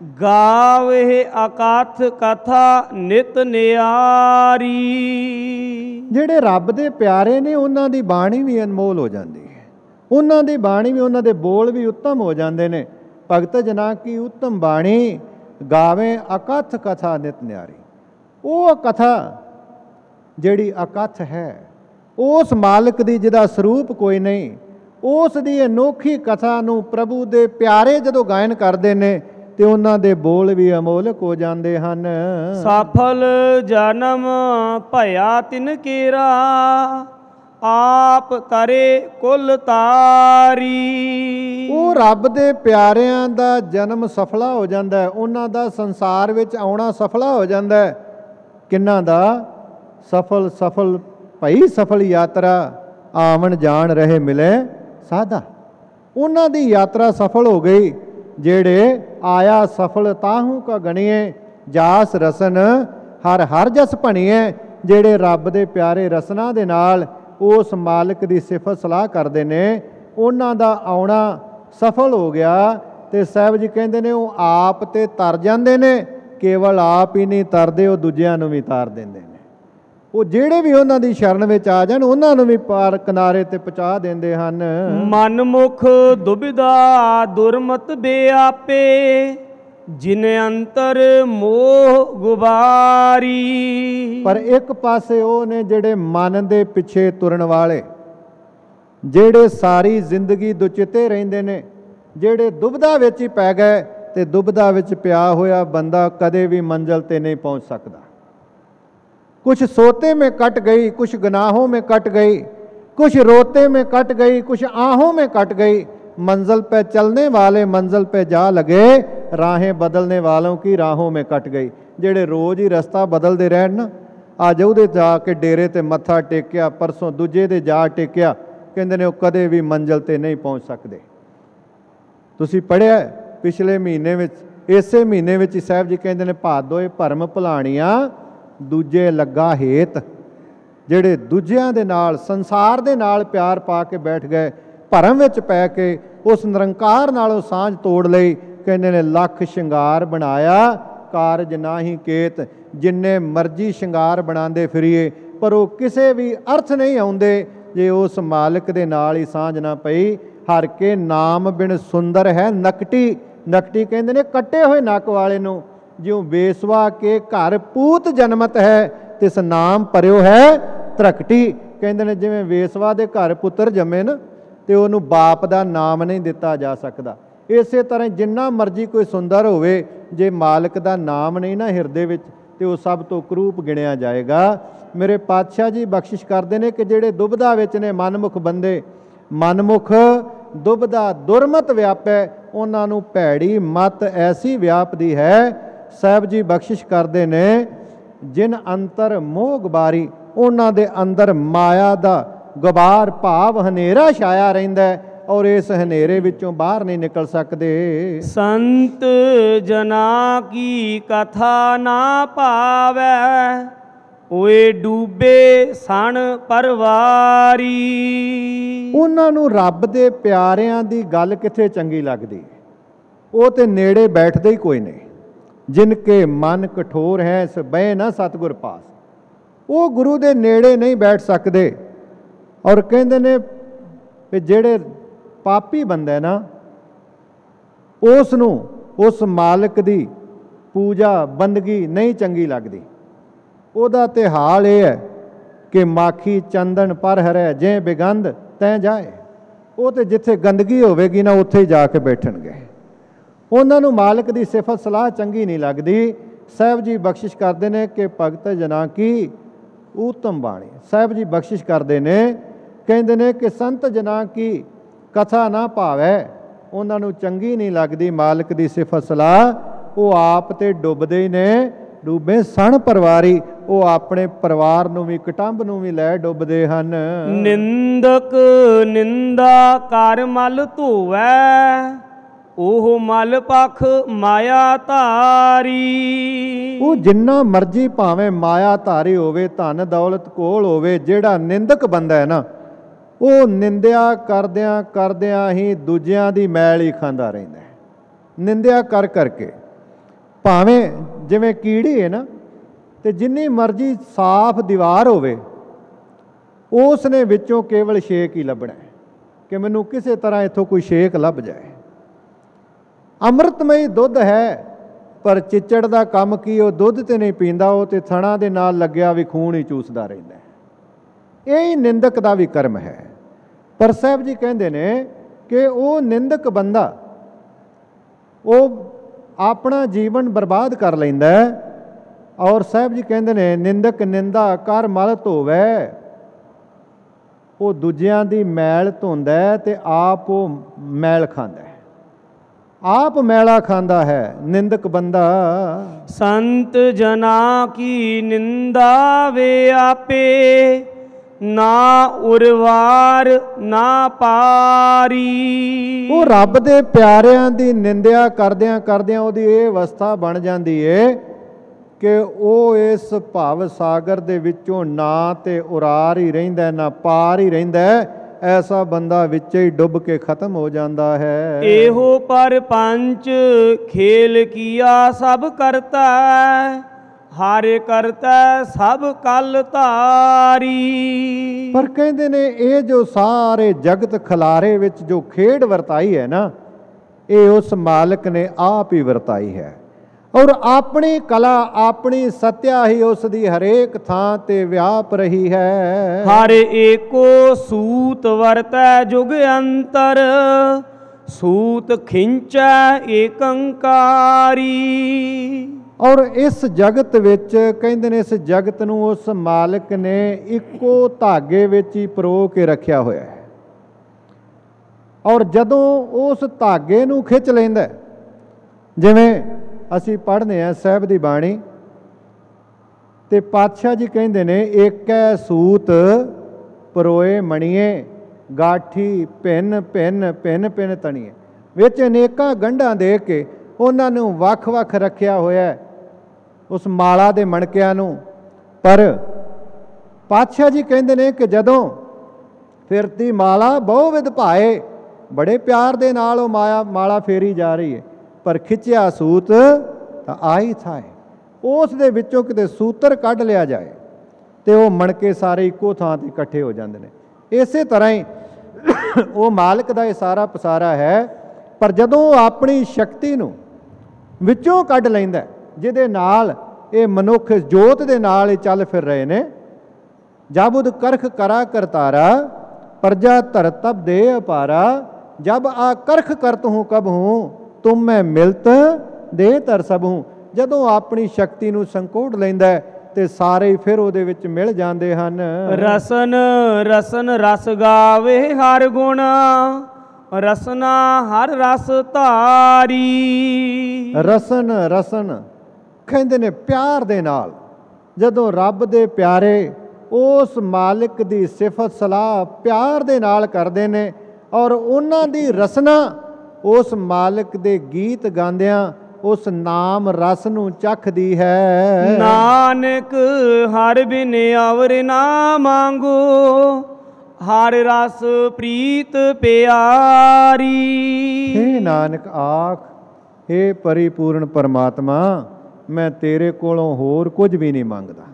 ਗਾਵੇ ਅਕਥ ਕਥਾ ਨਿਤ ਨਿਆਰੀ। ਜਿਹੜੇ ਰੱਬ ਦੇ ਪਿਆਰੇ ਨੇ ਉਹਨਾਂ ਦੀ ਬਾਣੀ ਵੀ ਅਨਮੋਲ ਹੋ ਜਾਂਦੀ ਹੈ। ਉਹਨਾਂ ਦੀ ਬਾਣੀ ਵੀ, ਉਹਨਾਂ ਦੇ ਬੋਲ ਵੀ ਉੱਤਮ ਹੋ ਜਾਂਦੇ ਨੇ। ਭਗਤ ਜਨਾ ਕੀ ਉੱਤਮ ਬਾਣੀ, ਗਾਵੇ ਅਕਥ ਕਥਾ ਨਿਤ ਨਿਆਰੀ। ਉਹ ਕਥਾ ਜਿਹੜੀ ਅਕਥ ਹੈ, ਉਸ ਮਾਲਕ ਦੀ ਜਿਹਦਾ ਸਰੂਪ ਕੋਈ ਨਹੀਂ, ਉਸ ਦੀ ਅਨੋਖੀ ਕਥਾ ਨੂੰ ਪ੍ਰਭੂ ਦੇ ਪਿਆਰੇ ਜਦੋਂ ਗਾਇਨ ਕਰਦੇ ਨੇ ਤੇ ਉਹਨਾਂ ਦੇ ਬੋਲ ਵੀ ਅਮੋਲਕ ਹੋ ਜਾਂਦੇ ਹਨ। ਸਫਲ ਜਨਮ ਭਇਆ ਤਿਨ ਕੇਰਾ, ਆਪ ਤਰੇ ਕੁਲ ਤਾਰੀ। ਉਹ ਰੱਬ ਦੇ ਪਿਆਰਿਆਂ ਦਾ ਜਨਮ ਸਫਲਾ ਹੋ ਜਾਂਦਾ ਹੈ, ਉਹਨਾਂ ਦਾ ਸੰਸਾਰ ਵਿੱਚ ਆਉਣਾ ਸਫਲਾ ਹੋ ਜਾਂਦਾ ਹੈ। ਕਿਹਨਾਂ ਦਾ? ਸਫਲ ਸਫਲ ਭਈ ਸਫਲ ਯਾਤਰਾ, ਆਵਣ ਜਾਣ ਰਹੇ ਮਿਲੇ ਸਾਧਾ। ਉਹਨਾਂ ਦੀ ਯਾਤਰਾ ਸਫਲ ਹੋ ਗਈ। ਜਿਹੜੇ ਆਇਆ ਸਫਲ ਤਾਹੂ ਕਾ ਗਣੀਏ, ਜਾਸ ਰਸਨ ਹਰ ਹਰ ਜਸ ਭਣੀਏ। ਜਿਹੜੇ ਰੱਬ ਦੇ ਪਿਆਰੇ ਰਸਨਾ ਦੇ ਨਾਲ ਉਸ ਮਾਲਕ ਦੀ ਸਿਫਤ ਸਲਾਹ ਕਰਦੇ ਨੇ, ਉਹਨਾਂ ਦਾ ਆਉਣਾ ਸਫਲ ਹੋ ਗਿਆ। ਤੇ ਸਾਹਿਬ ਜੀ ਕਹਿੰਦੇ ਨੇ ਉਹ ਆਪ ਤੇ ਤਰ ਜਾਂਦੇ ਨੇ, ਕੇਵਲ ਆਪ ਹੀ ਨਹੀਂ ਤਰਦੇ, ਉਹ ਦੂਜਿਆਂ ਨੂੰ ਵੀ ਤਾਰ ਦਿੰਦੇ ਨੇ। ਉਹ ਜਿਹੜੇ ਵੀ ਉਹਨਾਂ ਦੀ ਸ਼ਰਨ ਵਿੱਚ ਆ ਜਾਣ, ਉਹਨਾਂ ਨੂੰ ਵੀ ਪਾਰ ਕਿਨਾਰੇ ਤੇ ਪਹੁੰਚਾ ਦਿੰਦੇ ਹਨ। ਮਨ ਮੁਖ ਦੁਬਿਧਾ ਦੁਰਮਤ ਬੇਆਪੇ, ਜਿਨ ਅੰਤਰ ਮੋਹ ਗੁਬਾਰੀ। ਪਰ ਇੱਕ ਪਾਸੇ ਉਹ ਨੇ ਜਿਹੜੇ ਮਨ ਦੇ ਪਿੱਛੇ ਤੁਰਨ ਵਾਲੇ, ਜਿਹੜੇ ਸਾਰੀ ਜ਼ਿੰਦਗੀ ਦੁਚਿੱਤੇ ਰਹਿੰਦੇ ਨੇ, ਜਿਹੜੇ ਦੁਬਿਧਾ ਵਿੱਚ ਹੀ ਪੈ ਗਏ। ਤੇ ਦੁਬਿਧਾ ਵਿੱਚ ਪਿਆ ਹੋਇਆ ਬੰਦਾ ਕਦੇ ਵੀ ਮੰਜ਼ਿਲ ਤੇ ਨਹੀਂ ਪਹੁੰਚ ਸਕਦਾ। कुछ सोते में कट गई, कुछ गुनाहों में कट गई, कुछ रोते में कट गई, कुछ आहों में कट गई। मंजिल पे चलने वाले मंजिल पे जा लगे, राहें बदलने वालों की राहों में कट गई। ਜਿਹੜੇ ਰੋਜ਼ ਹੀ ਰਸਤਾ ਬਦਲਦੇ ਰਹਿਣ ਨਾ, ਅੱਜ ਉਹਦੇ ਜਾ ਕੇ ਡੇਰੇ ਤੇ ਮੱਥਾ ਟੇਕਿਆ, ਪਰਸੋਂ ਦੂਜੇ ਦੇ ਜਾ ਟੇਕਿਆ, ਕਹਿੰਦੇ ਨੇ ਉਹ ਕਦੇ ਵੀ ਮੰਜ਼ਿਲ ਤੇ ਨਹੀਂ ਪਹੁੰਚ ਸਕਦੇ। ਤੁਸੀਂ ਪੜ੍ਹਿਆ ਪਿਛਲੇ ਮਹੀਨੇ ਵਿੱਚ, ਇਸੇ ਮਹੀਨੇ ਵਿੱਚ ਹੀ ਸਾਹਿਬ ਜੀ ਕਹਿੰਦੇ ਨੇ ਭਾਦੋਏ ਭਰਮ ਭੁਲਾਣੀਆਂ ਦੂਜੇ ਲੱਗਾ ਹੇਤ। ਜਿਹੜੇ ਦੂਜਿਆਂ ਦੇ ਨਾਲ, ਸੰਸਾਰ ਦੇ ਨਾਲ ਪਿਆਰ ਪਾ ਕੇ ਬੈਠ ਗਏ, ਭਰਮ ਵਿੱਚ ਪੈ ਕੇ ਉਸ ਨਿਰੰਕਾਰ ਨਾਲੋਂ ਸਾਂਝ ਤੋੜ ਲਈ। ਕਹਿੰਦੇ ਨੇ ਲੱਖ ਸ਼ਿੰਗਾਰ ਬਣਾਇਆ, ਕਾਰਜ ਨਾਹੀਂ ਕੇਤ। ਜਿੰਨੇ ਮਰਜ਼ੀ ਸ਼ਿੰਗਾਰ ਬਣਾਉਂਦੇ ਫਿਰੀਏ, ਪਰ ਉਹ ਕਿਸੇ ਵੀ ਅਰਥ ਨਹੀਂ ਆਉਂਦੇ ਜੇ ਉਸ ਮਾਲਕ ਦੇ ਨਾਲ ਹੀ ਸਾਂਝ ਨਾ ਪਈ। ਹਰ ਕੇ ਨਾਮ ਬਿਨ ਸੁੰਦਰ ਹੈ ਨਕਟੀ। ਨਕਟੀ ਕਹਿੰਦੇ ਨੇ ਕੱਟੇ ਹੋਏ ਨੱਕ ਵਾਲੇ ਨੂੰ। ਜਿਉਂ ਬੇਸਵਾ ਕੇ ਘਰ ਪੂਤ ਜਨਮਤ ਹੈ, ਤਿਸ ਨਾਮ ਭਰਿਓ ਹੈ ਤਰਕਟੀ। ਕਹਿੰਦੇ ਨੇ ਜਿਵੇਂ ਵੇਸਵਾ ਦੇ ਘਰ ਪੁੱਤਰ ਜੰਮੇ ਨਾ, ਤੇ ਉਹਨੂੰ ਬਾਪ ਦਾ ਨਾਮ ਨਹੀਂ ਦਿੱਤਾ ਜਾ ਸਕਦਾ। ਇਸੇ ਤਰ੍ਹਾਂ ਜਿੰਨਾ ਮਰਜ਼ੀ ਕੋਈ ਸੁੰਦਰ ਹੋਵੇ, ਜੇ ਮਾਲਕ ਦਾ ਨਾਮ ਨਹੀਂ ਨਾ ਹਿਰਦੇ ਵਿੱਚ, ਤੇ ਉਹ ਸਭ ਤੋਂ ਕਰੂਪ ਗਿਣਿਆ ਜਾਏਗਾ। ਮੇਰੇ ਪਾਤਸ਼ਾਹ ਜੀ ਬਖਸ਼ਿਸ਼ ਕਰਦੇ ਨੇ ਕਿ ਜਿਹੜੇ ਦੁਬਿਧਾ ਵਿੱਚ ਨੇ ਮਨਮੁਖ ਬੰਦੇ, ਮਨਮੁਖ ਦੁਬਿਧਾ ਦੁਰਮਤ ਵਿਆਪੈ, ਉਹਨਾਂ ਨੂੰ ਭੈੜੀ ਮਤ ਐਸੀ ਵਿਆਪਦੀ ਹੈ। ਸਾਹਿਬ ਜੀ ਬਖਸ਼ਿਸ਼ ਕਰਦੇ ਨੇ ਜਿਨ ਅੰਤਰ ਮੋਹ ਗੁਬਾਰੀ, ਉਹਨਾਂ ਦੇ ਅੰਦਰ ਮਾਇਆ ਦਾ ਗੁਬਾਰ ਭਾਵ ਹਨੇਰਾ ਛਾਇਆ ਰਹਿੰਦਾ ਹੈ, ਔਰ ਇਸ ਹਨੇਰੇ ਵਿੱਚੋਂ ਬਾਹਰ ਨਹੀਂ ਨਿਕਲ ਸਕਦੇ। ਸੰਤ ਜਨਾ ਕੀ ਕਥਾ ਨਾ ਭਾਵੈ, ਓਏ ਡੂਬੇ ਸਣ ਪਰਵਾਰੀ। ਉਹਨਾਂ ਨੂੰ ਰੱਬ ਦੇ ਪਿਆਰਿਆਂ ਦੀ ਗੱਲ ਕਿੱਥੇ ਚੰਗੀ ਲੱਗਦੀ? ਉਹ ਤੇ ਨੇੜੇ ਬੈਠਦੇ ਹੀ ਕੋਈ ਨਹੀਂ। ਜਿਨ ਕੇ ਮਨ ਕਠੋਰ ਹੈ ਸ ਬਹਿ ਨਾ ਸਤਿਗੁਰ ਪਾਸ। ਉਹ ਗੁਰੂ ਦੇ ਨੇੜੇ ਨਹੀਂ ਬੈਠ ਸਕਦੇ। ਔਰ ਕਹਿੰਦੇ ਨੇ ਕਿ ਜਿਹੜੇ ਪਾਪੀ ਬੰਦਾ ਨਾ, ਉਸ ਨੂੰ ਉਸ ਮਾਲਕ ਦੀ ਪੂਜਾ ਬੰਦਗੀ ਨਹੀਂ ਚੰਗੀ ਲੱਗਦੀ। ਉਹਦਾ ਤੇ ਹਾਲ ਇਹ ਹੈ ਕਿ ਮਾਖੀ ਚੰਦਨ ਪਰ ਹਰੈ, ਜੇ ਬਿਗੰਧ ਤੈਂ ਜਾਏ। ਉਹ ਤੇ ਜਿੱਥੇ ਗੰਦਗੀ ਹੋਵੇਗੀ ਨਾ, ਉੱਥੇ ਹੀ ਜਾ ਕੇ ਬੈਠਣਗੇ। ਉਹਨਾਂ ਨੂੰ ਮਾਲਕ ਦੀ ਸਿਫਤ ਸਲਾਹ ਚੰਗੀ ਨਹੀਂ ਲੱਗਦੀ। ਸਾਹਿਬ ਜੀ ਬਖਸ਼ਿਸ਼ ਕਰਦੇ ਨੇ ਕਿ ਭਗਤ ਜਨਾਂ ਕੀ ਊਤਮ ਬਾਣੀ। ਸਾਹਿਬ ਜੀ ਬਖਸ਼ਿਸ਼ ਕਰਦੇ ਨੇ, ਕਹਿੰਦੇ ਨੇ ਕਿ ਸੰਤ ਜਨਾਂ ਕੀ ਕਥਾ ਨਾ ਭਾਵੈ, ਉਹਨਾਂ ਨੂੰ ਚੰਗੀ ਨਹੀਂ ਲੱਗਦੀ ਮਾਲਕ ਦੀ ਸਿਫਤ ਸਲਾਹ। ਉਹ ਆਪ ਤੇ ਡੁੱਬਦੇ ਹੀ ਨੇ, ਡੁੱਬੇ ਸਣ ਪਰਿਵਾਰੀ। ਉਹ ਆਪਣੇ ਪਰਿਵਾਰ ਨੂੰ ਵੀ, ਕੁਟੁੰਬ ਨੂੰ ਵੀ ਲੈ ਡੁੱਬਦੇ ਹਨ। ਨਿੰਦਕ ਨਿੰਦਾ ਕਰ ਮਲ ਧੋਵੈ, ਉਹ ਮਲ ਪਖ ਮਾਇਆ ਧਾਰੀ। ਉਹ ਜਿੰਨਾ ਮਰਜ਼ੀ ਭਾਵੇਂ ਮਾਇਆ ਧਾਰੀ ਹੋਵੇ, ਧਨ ਦੌਲਤ ਕੋਲ ਹੋਵੇ, ਜਿਹੜਾ ਨਿੰਦਕ ਬੰਦਾ ਹੈ ਨਾ, ਉਹ ਨਿੰਦਿਆ ਕਰਦਿਆਂ ਕਰਦਿਆਂ ਹੀ ਦੂਜਿਆਂ ਦੀ ਮੈਲ ਹੀ ਖਾਂਦਾ ਰਹਿੰਦਾ ਹੈ। ਨਿੰਦਿਆ ਕਰ ਕਰਕੇ, ਭਾਵੇਂ ਜਿਵੇਂ ਕੀੜੀ ਹੈ ਨਾ, ਤੇ ਜਿੰਨੀ ਮਰਜ਼ੀ ਸਾਫ਼ ਦੀਵਾਰ ਹੋਵੇ, ਉਸ ਨੇ ਵਿੱਚੋਂ ਕੇਵਲ ਛੇਕ ਹੀ ਲੱਭਣਾ ਕਿ ਮੈਨੂੰ ਕਿਸੇ ਤਰ੍ਹਾਂ ਇੱਥੋਂ ਕੋਈ ਛੇਕ ਲੱਭ ਜਾਏ। ਅੰਮ੍ਰਿਤਮਈ ਦੁੱਧ ਹੈ, ਪਰ ਚਿੱਚੜ ਦਾ ਕੰਮ ਕੀ? ਉਹ ਦੁੱਧ ਤੇ ਨਹੀਂ ਪੀਂਦਾ, ਉਹ ਤੇ ਥਣਾ ਦੇ ਨਾਲ ਲੱਗਿਆ ਵੀ ਖੂਨ ਹੀ ਚੂਸਦਾ ਰਹਿੰਦਾ। ਇਹ ਹੀ ਨਿੰਦਕ ਦਾ ਵੀ ਕਰਮ ਹੈ। ਪਰ ਸਾਹਿਬ ਜੀ ਕਹਿੰਦੇ ਨੇ ਕਿ ਉਹ ਨਿੰਦਕ ਬੰਦਾ, ਉਹ ਆਪਣਾ ਜੀਵਨ ਬਰਬਾਦ ਕਰ ਲੈਂਦਾ ਹੈ। ਔਰ ਸਾਹਿਬ ਜੀ ਕਹਿੰਦੇ ਨੇ ਨਿੰਦਕ ਨਿੰਦਾ ਕਰ ਮਲ ਧੋਵੈ। ਉਹ ਦੂਜਿਆਂ ਦੀ ਮੈਲ ਧੋਂਦਾ ਹੈ ਤੇ ਆਪ ਉਹ ਮੈਲ ਖਾਂਦਾ ਹੈ, ਆਪ ਮੈਲਾ ਖਾਂਦਾ ਹੈ ਨਿੰਦਕ ਬੰਦਾ। ਸੰਤ ਜਨਾ ਕੀ ਨਿੰਦਾ ਵੇ ਆਪੇ, ਨਾ ਉਰਵਾਰ ਨਾ ਪਾਰੀ। ਉਹ ਰੱਬ ਦੇ ਪਿਆਰਿਆਂ ਦੀ ਨਿੰਦਿਆ ਕਰਦਿਆਂ ਕਰਦਿਆਂ ਉਹਦੀ ਇਹ ਅਵਸਥਾ ਬਣ ਜਾਂਦੀ ਏ ਕਿ ਉਹ ਇਸ ਭਵ ਸਾਗਰ ਦੇ ਵਿੱਚੋਂ ਨਾ ਤੇ ਉਰਾਰ ਹੀ ਰਹਿੰਦਾ ਨਾ ਪਾਰ ਹੀ ਰਹਿੰਦਾ। ਐਸਾ ਬੰਦਾ ਵਿੱਚ ਹੀ ਡੁੱਬ ਕੇ ਖਤਮ ਹੋ ਜਾਂਦਾ ਹੈ। ਇਹੋ ਪਰ ਪੰਚ ਖੇਲ ਕੀਆ ਸਭ ਕਰਤਾ, ਹਰ ਕਰਤਾ ਸਭ ਕਲ ਧਾਰੀ। ਪਰ ਕਹਿੰਦੇ ਨੇ ਇਹ ਜੋ ਸਾਰੇ ਜਗਤ ਖਿਲਾਰੇ ਵਿੱਚ ਜੋ ਖੇਡ ਵਰਤਾਈ ਹੈ ਨਾ, ਇਹ ਉਸ ਮਾਲਕ ਨੇ ਆਪ ਹੀ ਵਰਤਾਈ ਹੈ। ਔਰ ਆਪਣੀ ਕਲਾ ਆਪਣੀ ਸੱਤਿਆ ਹੀ ਉਸ ਦੀ ਹਰੇਕ ਥਾਂ ਤੇ ਵਿਆਪ ਰਹੀ ਹੈ। ਹਰ ਏਕੋ ਸੂਤ ਵਰਤੈ ਜੁਗ ਅੰਤਰ, ਸੂਤ ਖਿੰਚੈ ਏਕੰਕਾਰੀ। ਔਰ ਇਸ ਜਗਤ ਵਿੱਚ ਕਹਿੰਦੇ ਨੇ ਇਸ ਜਗਤ ਨੂੰ ਉਸ ਮਾਲਕ ਨੇ ਇੱਕੋ ਧਾਗੇ ਵਿੱਚ ਹੀ ਪਰੋ ਕੇ ਰੱਖਿਆ ਹੋਇਆ ਹੈ। ਔਰ ਜਦੋਂ ਉਸ ਧਾਗੇ ਨੂੰ ਖਿੱਚ ਲੈਂਦਾ, ਜਿਵੇਂ ਅਸੀਂ ਪੜ੍ਹਦੇ ਹਾਂ ਸਾਹਿਬ ਦੀ ਬਾਣੀ ਤੇ ਪਾਤਸ਼ਾਹ ਜੀ ਕਹਿੰਦੇ ਨੇ ਏਕੈ ਸੂਤ ਪਰੋਏ ਮਣੀਏ, ਗਾਠੀ ਭਿੰਨ ਭਿੰਨ ਭਿੰਨ ਭਿੰਨ ਤਣੀਏ। ਵਿੱਚ ਅਨੇਕਾਂ ਗੰਢਾਂ ਦੇ ਕੇ ਉਹਨਾਂ ਨੂੰ ਵੱਖ ਵੱਖ ਰੱਖਿਆ ਹੋਇਆ ਉਸ ਮਾਲਾ ਦੇ ਮਣਕਿਆਂ ਨੂੰ। ਪਰ ਪਾਤਸ਼ਾਹ ਜੀ ਕਹਿੰਦੇ ਨੇ ਕਿ ਜਦੋਂ ਫਿਰਤੀ ਮਾਲਾ ਬਹੁਵਿਧ ਭਾਏ, ਬੜੇ ਪਿਆਰ ਦੇ ਨਾਲ ਉਹ ਮਾਇਆ ਮਾਲਾ ਫੇਰੀ ਜਾ ਰਹੀ ਹੈ, ਪਰ ਖਿੱਚਿਆ ਸੂਤ ਤਾਂ ਆਈ ਥਾਏ। ਉਸ ਦੇ ਵਿੱਚੋਂ ਕਿਤੇ ਸੂਤਰ ਕੱਢ ਲਿਆ ਜਾਏ ਤੇ ਉਹ ਮਣਕੇ ਸਾਰੇ ਇੱਕੋ ਥਾਂ ਤੇ ਇਕੱਠੇ ਹੋ ਜਾਂਦੇ ਨੇ। ਇਸੇ ਤਰ੍ਹਾਂ ਹੀ ਉਹ ਮਾਲਕ ਦਾ ਇਹ ਸਾਰਾ ਪਸਾਰਾ ਹੈ। ਪਰ ਜਦੋਂ ਉਹ ਆਪਣੀ ਸ਼ਕਤੀ ਨੂੰ ਵਿੱਚੋਂ ਕੱਢ ਲੈਂਦਾ, ਜਿਹਦੇ ਨਾਲ ਇਹ ਮਨੁੱਖ ਜੋਤ ਦੇ ਨਾਲ ਹੀ ਚੱਲ ਫਿਰ ਰਹੇ ਨੇ। ਜਬ ਕਰਖ ਕਰਾ ਕਰਤਾਰਾ, ਪ੍ਰਜਾ ਧਰਤਬ ਦੇ ਅਪਾਰਾ। ਜਬ ਆ ਕਰਖ ਕਰਤ ਹੂੰ ਕਬ ਹੂੰ, ਤੁਮ ਮੈਂ ਮਿਲਤ ਦੇ ਧਰ ਸਭ ਹੂੰ। ਜਦੋਂ ਆਪਣੀ ਸ਼ਕਤੀ ਨੂੰ ਸੰਕੋੜ ਲੈਂਦਾ ਤੇ ਸਾਰੇ ਫਿਰ ਉਹਦੇ ਵਿੱਚ ਮਿਲ ਜਾਂਦੇ ਹਨ। ਰਸਨ ਰਸਨ ਰਸ ਗਾਵੇ ਹਰ ਗੁਣ, ਰਸਨਾ ਹਰ ਰਸ ਧਾਰੀ। ਰਸਨ ਰਸਨ ਕਹਿੰਦੇ ਨੇ ਪਿਆਰ ਦੇ ਨਾਲ ਜਦੋਂ ਰੱਬ ਦੇ ਪਿਆਰੇ ਉਸ ਮਾਲਿਕ ਦੀ ਸਿਫਤ ਸਲਾਹ ਪਿਆਰ ਦੇ ਨਾਲ ਕਰਦੇ ਨੇ, ਔਰ ਉਹਨਾਂ ਦੀ ਰਸਨਾ ਉਸ ਮਾਲਕ ਦੇ ਗੀਤ ਗਾਉਂਦਿਆਂ ਉਸ ਨਾਮ ਰਸ ਨੂੰ ਚੱਖਦੀ ਹੈ। ਨਾਨਕ ਹਰ ਬਿਨ ਅਵਰ ਨਾ ਮੰਗੋ, ਹਰ ਰਸ ਪ੍ਰੀਤ ਪਿਆਰੀ। ਹੇ ਨਾਨਕ ਆਖ, ਹੇ ਪਰਿਪੂਰਨ ਪਰਮਾਤਮਾ, ਮੈਂ ਤੇਰੇ ਕੋਲੋਂ ਹੋਰ ਕੁਝ ਵੀ ਨਹੀਂ ਮੰਗਦਾ।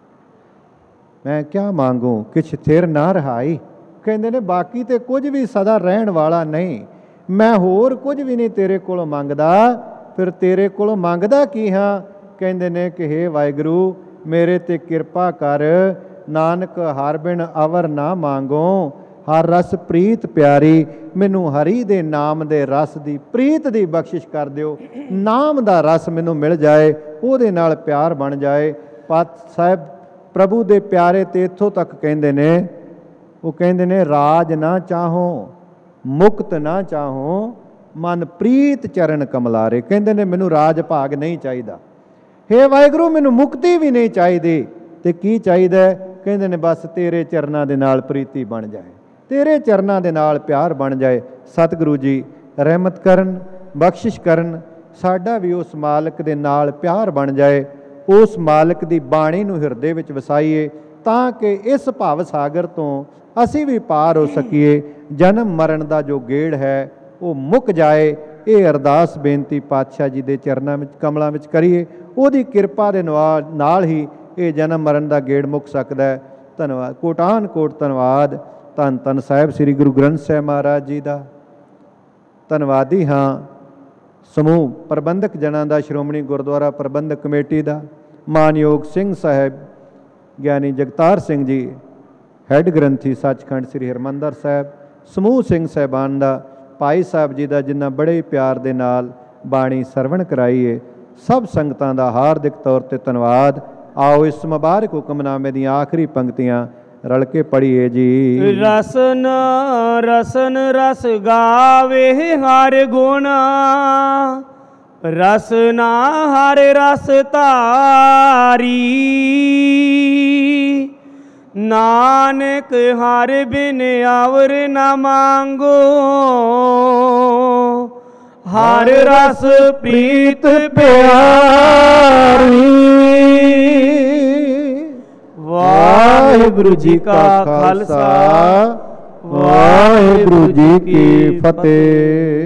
ਮੈਂ ਕਿਆ ਮੰਗੂ, ਕਿਛ ਥਿਰ ਨਾ ਰਹਾਈ। ਕਹਿੰਦੇ ਨੇ ਬਾਕੀ ਤੇ ਕੁਝ ਵੀ ਸਦਾ ਰਹਿਣ ਵਾਲਾ ਨਹੀਂ। ਮੈਂ ਹੋਰ ਕੁਝ ਵੀ ਨਹੀਂ ਤੇਰੇ ਕੋਲੋਂ ਮੰਗਦਾ। ਫਿਰ ਤੇਰੇ ਕੋਲੋਂ ਮੰਗਦਾ ਕੀ ਹਾਂ? ਕਹਿੰਦੇ ਨੇ ਕਿ ਹੇ ਵਾਹਿਗੁਰੂ, ਮੇਰੇ ਤੇ ਕਿਰਪਾ ਕਰ। ਨਾਨਕ ਹਰ ਬਿਨ ਅਵਰ ਨਾ ਮੰਗੋ, ਹਰ ਰਸ ਪ੍ਰੀਤ ਪਿਆਰੀ। ਮੈਨੂੰ ਹਰੀ ਦੇ ਨਾਮ ਦੇ ਰਸ ਦੀ ਪ੍ਰੀਤ ਦੀ ਬਖਸ਼ਿਸ਼ ਕਰ ਦਿਓ। ਨਾਮ ਦਾ ਰਸ ਮੈਨੂੰ ਮਿਲ ਜਾਏ, ਉਹਦੇ ਨਾਲ ਪਿਆਰ ਬਣ ਜਾਏ। ਪਤ ਸਾਹਿਬ ਪ੍ਰਭੂ ਦੇ ਪਿਆਰੇ ਤੇ ਇੱਥੋਂ ਤੱਕ ਕਹਿੰਦੇ ਨੇ, ਉਹ ਕਹਿੰਦੇ ਨੇ ਰਾਜ ਨਾ ਚਾਹੋ, ਮੁਕਤ ਨਾ ਚਾਹੋ, ਮਨ ਪ੍ਰੀਤ ਚਰਨ ਕਮਲਾਰੇ। ਕਹਿੰਦੇ ਨੇ ਮੈਨੂੰ ਰਾਜ ਭਾਗ ਨਹੀਂ ਚਾਹੀਦਾ, ਹੇ ਵਾਹਿਗੁਰੂ ਮੈਨੂੰ ਮੁਕਤੀ ਵੀ ਨਹੀਂ ਚਾਹੀਦੀ। ਤੇ ਕੀ ਚਾਹੀਦਾ? ਕਹਿੰਦੇ ਨੇ ਬਸ ਤੇਰੇ ਚਰਨਾਂ ਦੇ ਨਾਲ ਪ੍ਰੀਤੀ ਬਣ ਜਾਏ, ਤੇਰੇ ਚਰਨਾਂ ਦੇ ਨਾਲ ਪਿਆਰ ਬਣ ਜਾਏ। ਸਤਿਗੁਰੂ ਜੀ ਰਹਿਮਤ ਕਰਨ, ਬਖਸ਼ਿਸ਼ ਕਰਨ, ਸਾਡਾ ਵੀ ਉਸ ਮਾਲਕ ਦੇ ਨਾਲ ਪਿਆਰ ਬਣ ਜਾਏ। ਉਸ ਮਾਲਕ ਦੀ ਬਾਣੀ ਨੂੰ ਹਿਰਦੇ ਵਿੱਚ ਵਸਾਈਏ ਤਾਂ ਕਿ ਇਸ ਭਵ ਸਾਗਰ ਤੋਂ ਅਸੀਂ ਵੀ ਪਾਰ ਹੋ ਸਕੀਏ। ਜਨਮ ਮਰਨ ਦਾ ਜੋ ਗੇੜ ਹੈ ਉਹ ਮੁੱਕ ਜਾਏ। ਇਹ ਅਰਦਾਸ ਬੇਨਤੀ ਪਾਤਸ਼ਾਹ ਜੀ ਦੇ ਚਰਨਾਂ ਵਿੱਚ ਕਮਲਾਂ ਵਿੱਚ ਕਰੀਏ। ਉਹਦੀ ਕਿਰਪਾ ਦੇ ਨਾਲ ਹੀ ਇਹ ਜਨਮ ਮਰਨ ਦਾ ਗੇੜ ਮੁੱਕ ਸਕਦਾ ਹੈ। ਧੰਨਵਾਦ, ਕੋਟਾਨ ਕੋਟ ਧੰਨਵਾਦ। ਧੰਨ ਧੰਨ ਸਾਹਿਬ ਸ੍ਰੀ ਗੁਰੂ ਗ੍ਰੰਥ ਸਾਹਿਬ ਮਹਾਰਾਜ ਜੀ ਦਾ। ਧੰਨਵਾਦੀ ਹਾਂ ਸਮੂਹ ਪ੍ਰਬੰਧਕ ਜਨਾਂ ਦਾ, ਸ਼੍ਰੋਮਣੀ ਗੁਰਦੁਆਰਾ ਪ੍ਰਬੰਧਕ ਕਮੇਟੀ ਦਾ, ਮਾਨਯੋਗ ਸਿੰਘ ਸਾਹਿਬ ਗਿਆਨੀ ਜਗਤਾਰ ਸਿੰਘ ਜੀ ਹੈੱਡ ਗ੍ਰੰਥੀ ਸੱਚਖੰਡ ਸ੍ਰੀ ਹਰਿਮੰਦਰ ਸਾਹਿਬ, ਸਮੂਹ ਸਿੰਘ ਸਾਹਿਬਾਨ ਦਾ, ਭਾਈ ਸਾਹਿਬ ਜੀ ਦਾ, ਜਿਨ੍ਹਾਂ ਬੜੇ ਪਿਆਰ ਦੇ ਨਾਲ ਬਾਣੀ ਸਰਵਣ ਕਰਾਈਏ। ਸਭ ਸੰਗਤਾਂ ਦਾ ਹਾਰਦਿਕ ਤੌਰ ਤੇ ਧੰਨਵਾਦ। ਆਓ ਇਸ ਮੁਬਾਰਕ ਹੁਕਮਨਾਮੇ ਦੀਆਂ ਆਖਰੀ ਪੰਕਤੀਆਂ ਰਲ ਕੇ ਪੜ੍ਹੀਏ ਜੀ। ਰਸਨ ਰਸਨ ਰਸ ਗਾਵੇ ਹਰ ਗੁਣ, ਰਸਨਾ ਹਰ ਰਸ ਧਾਰੀ। ਨਾਨਕ ਹਰ ਬਿਨ ਆਵਰ ਨਾ ਮੰਗੋ, ਹਰ ਰਸ ਪ੍ਰੀਤ ਪਿਆਰੀ। ਵਾਹਿਗੁਰੂ ਜੀ ਕਾ ਖਾਲਸਾ, ਵਾਹਿਗੁਰੂ ਜੀ ਕੀ ਫਤਿਹ।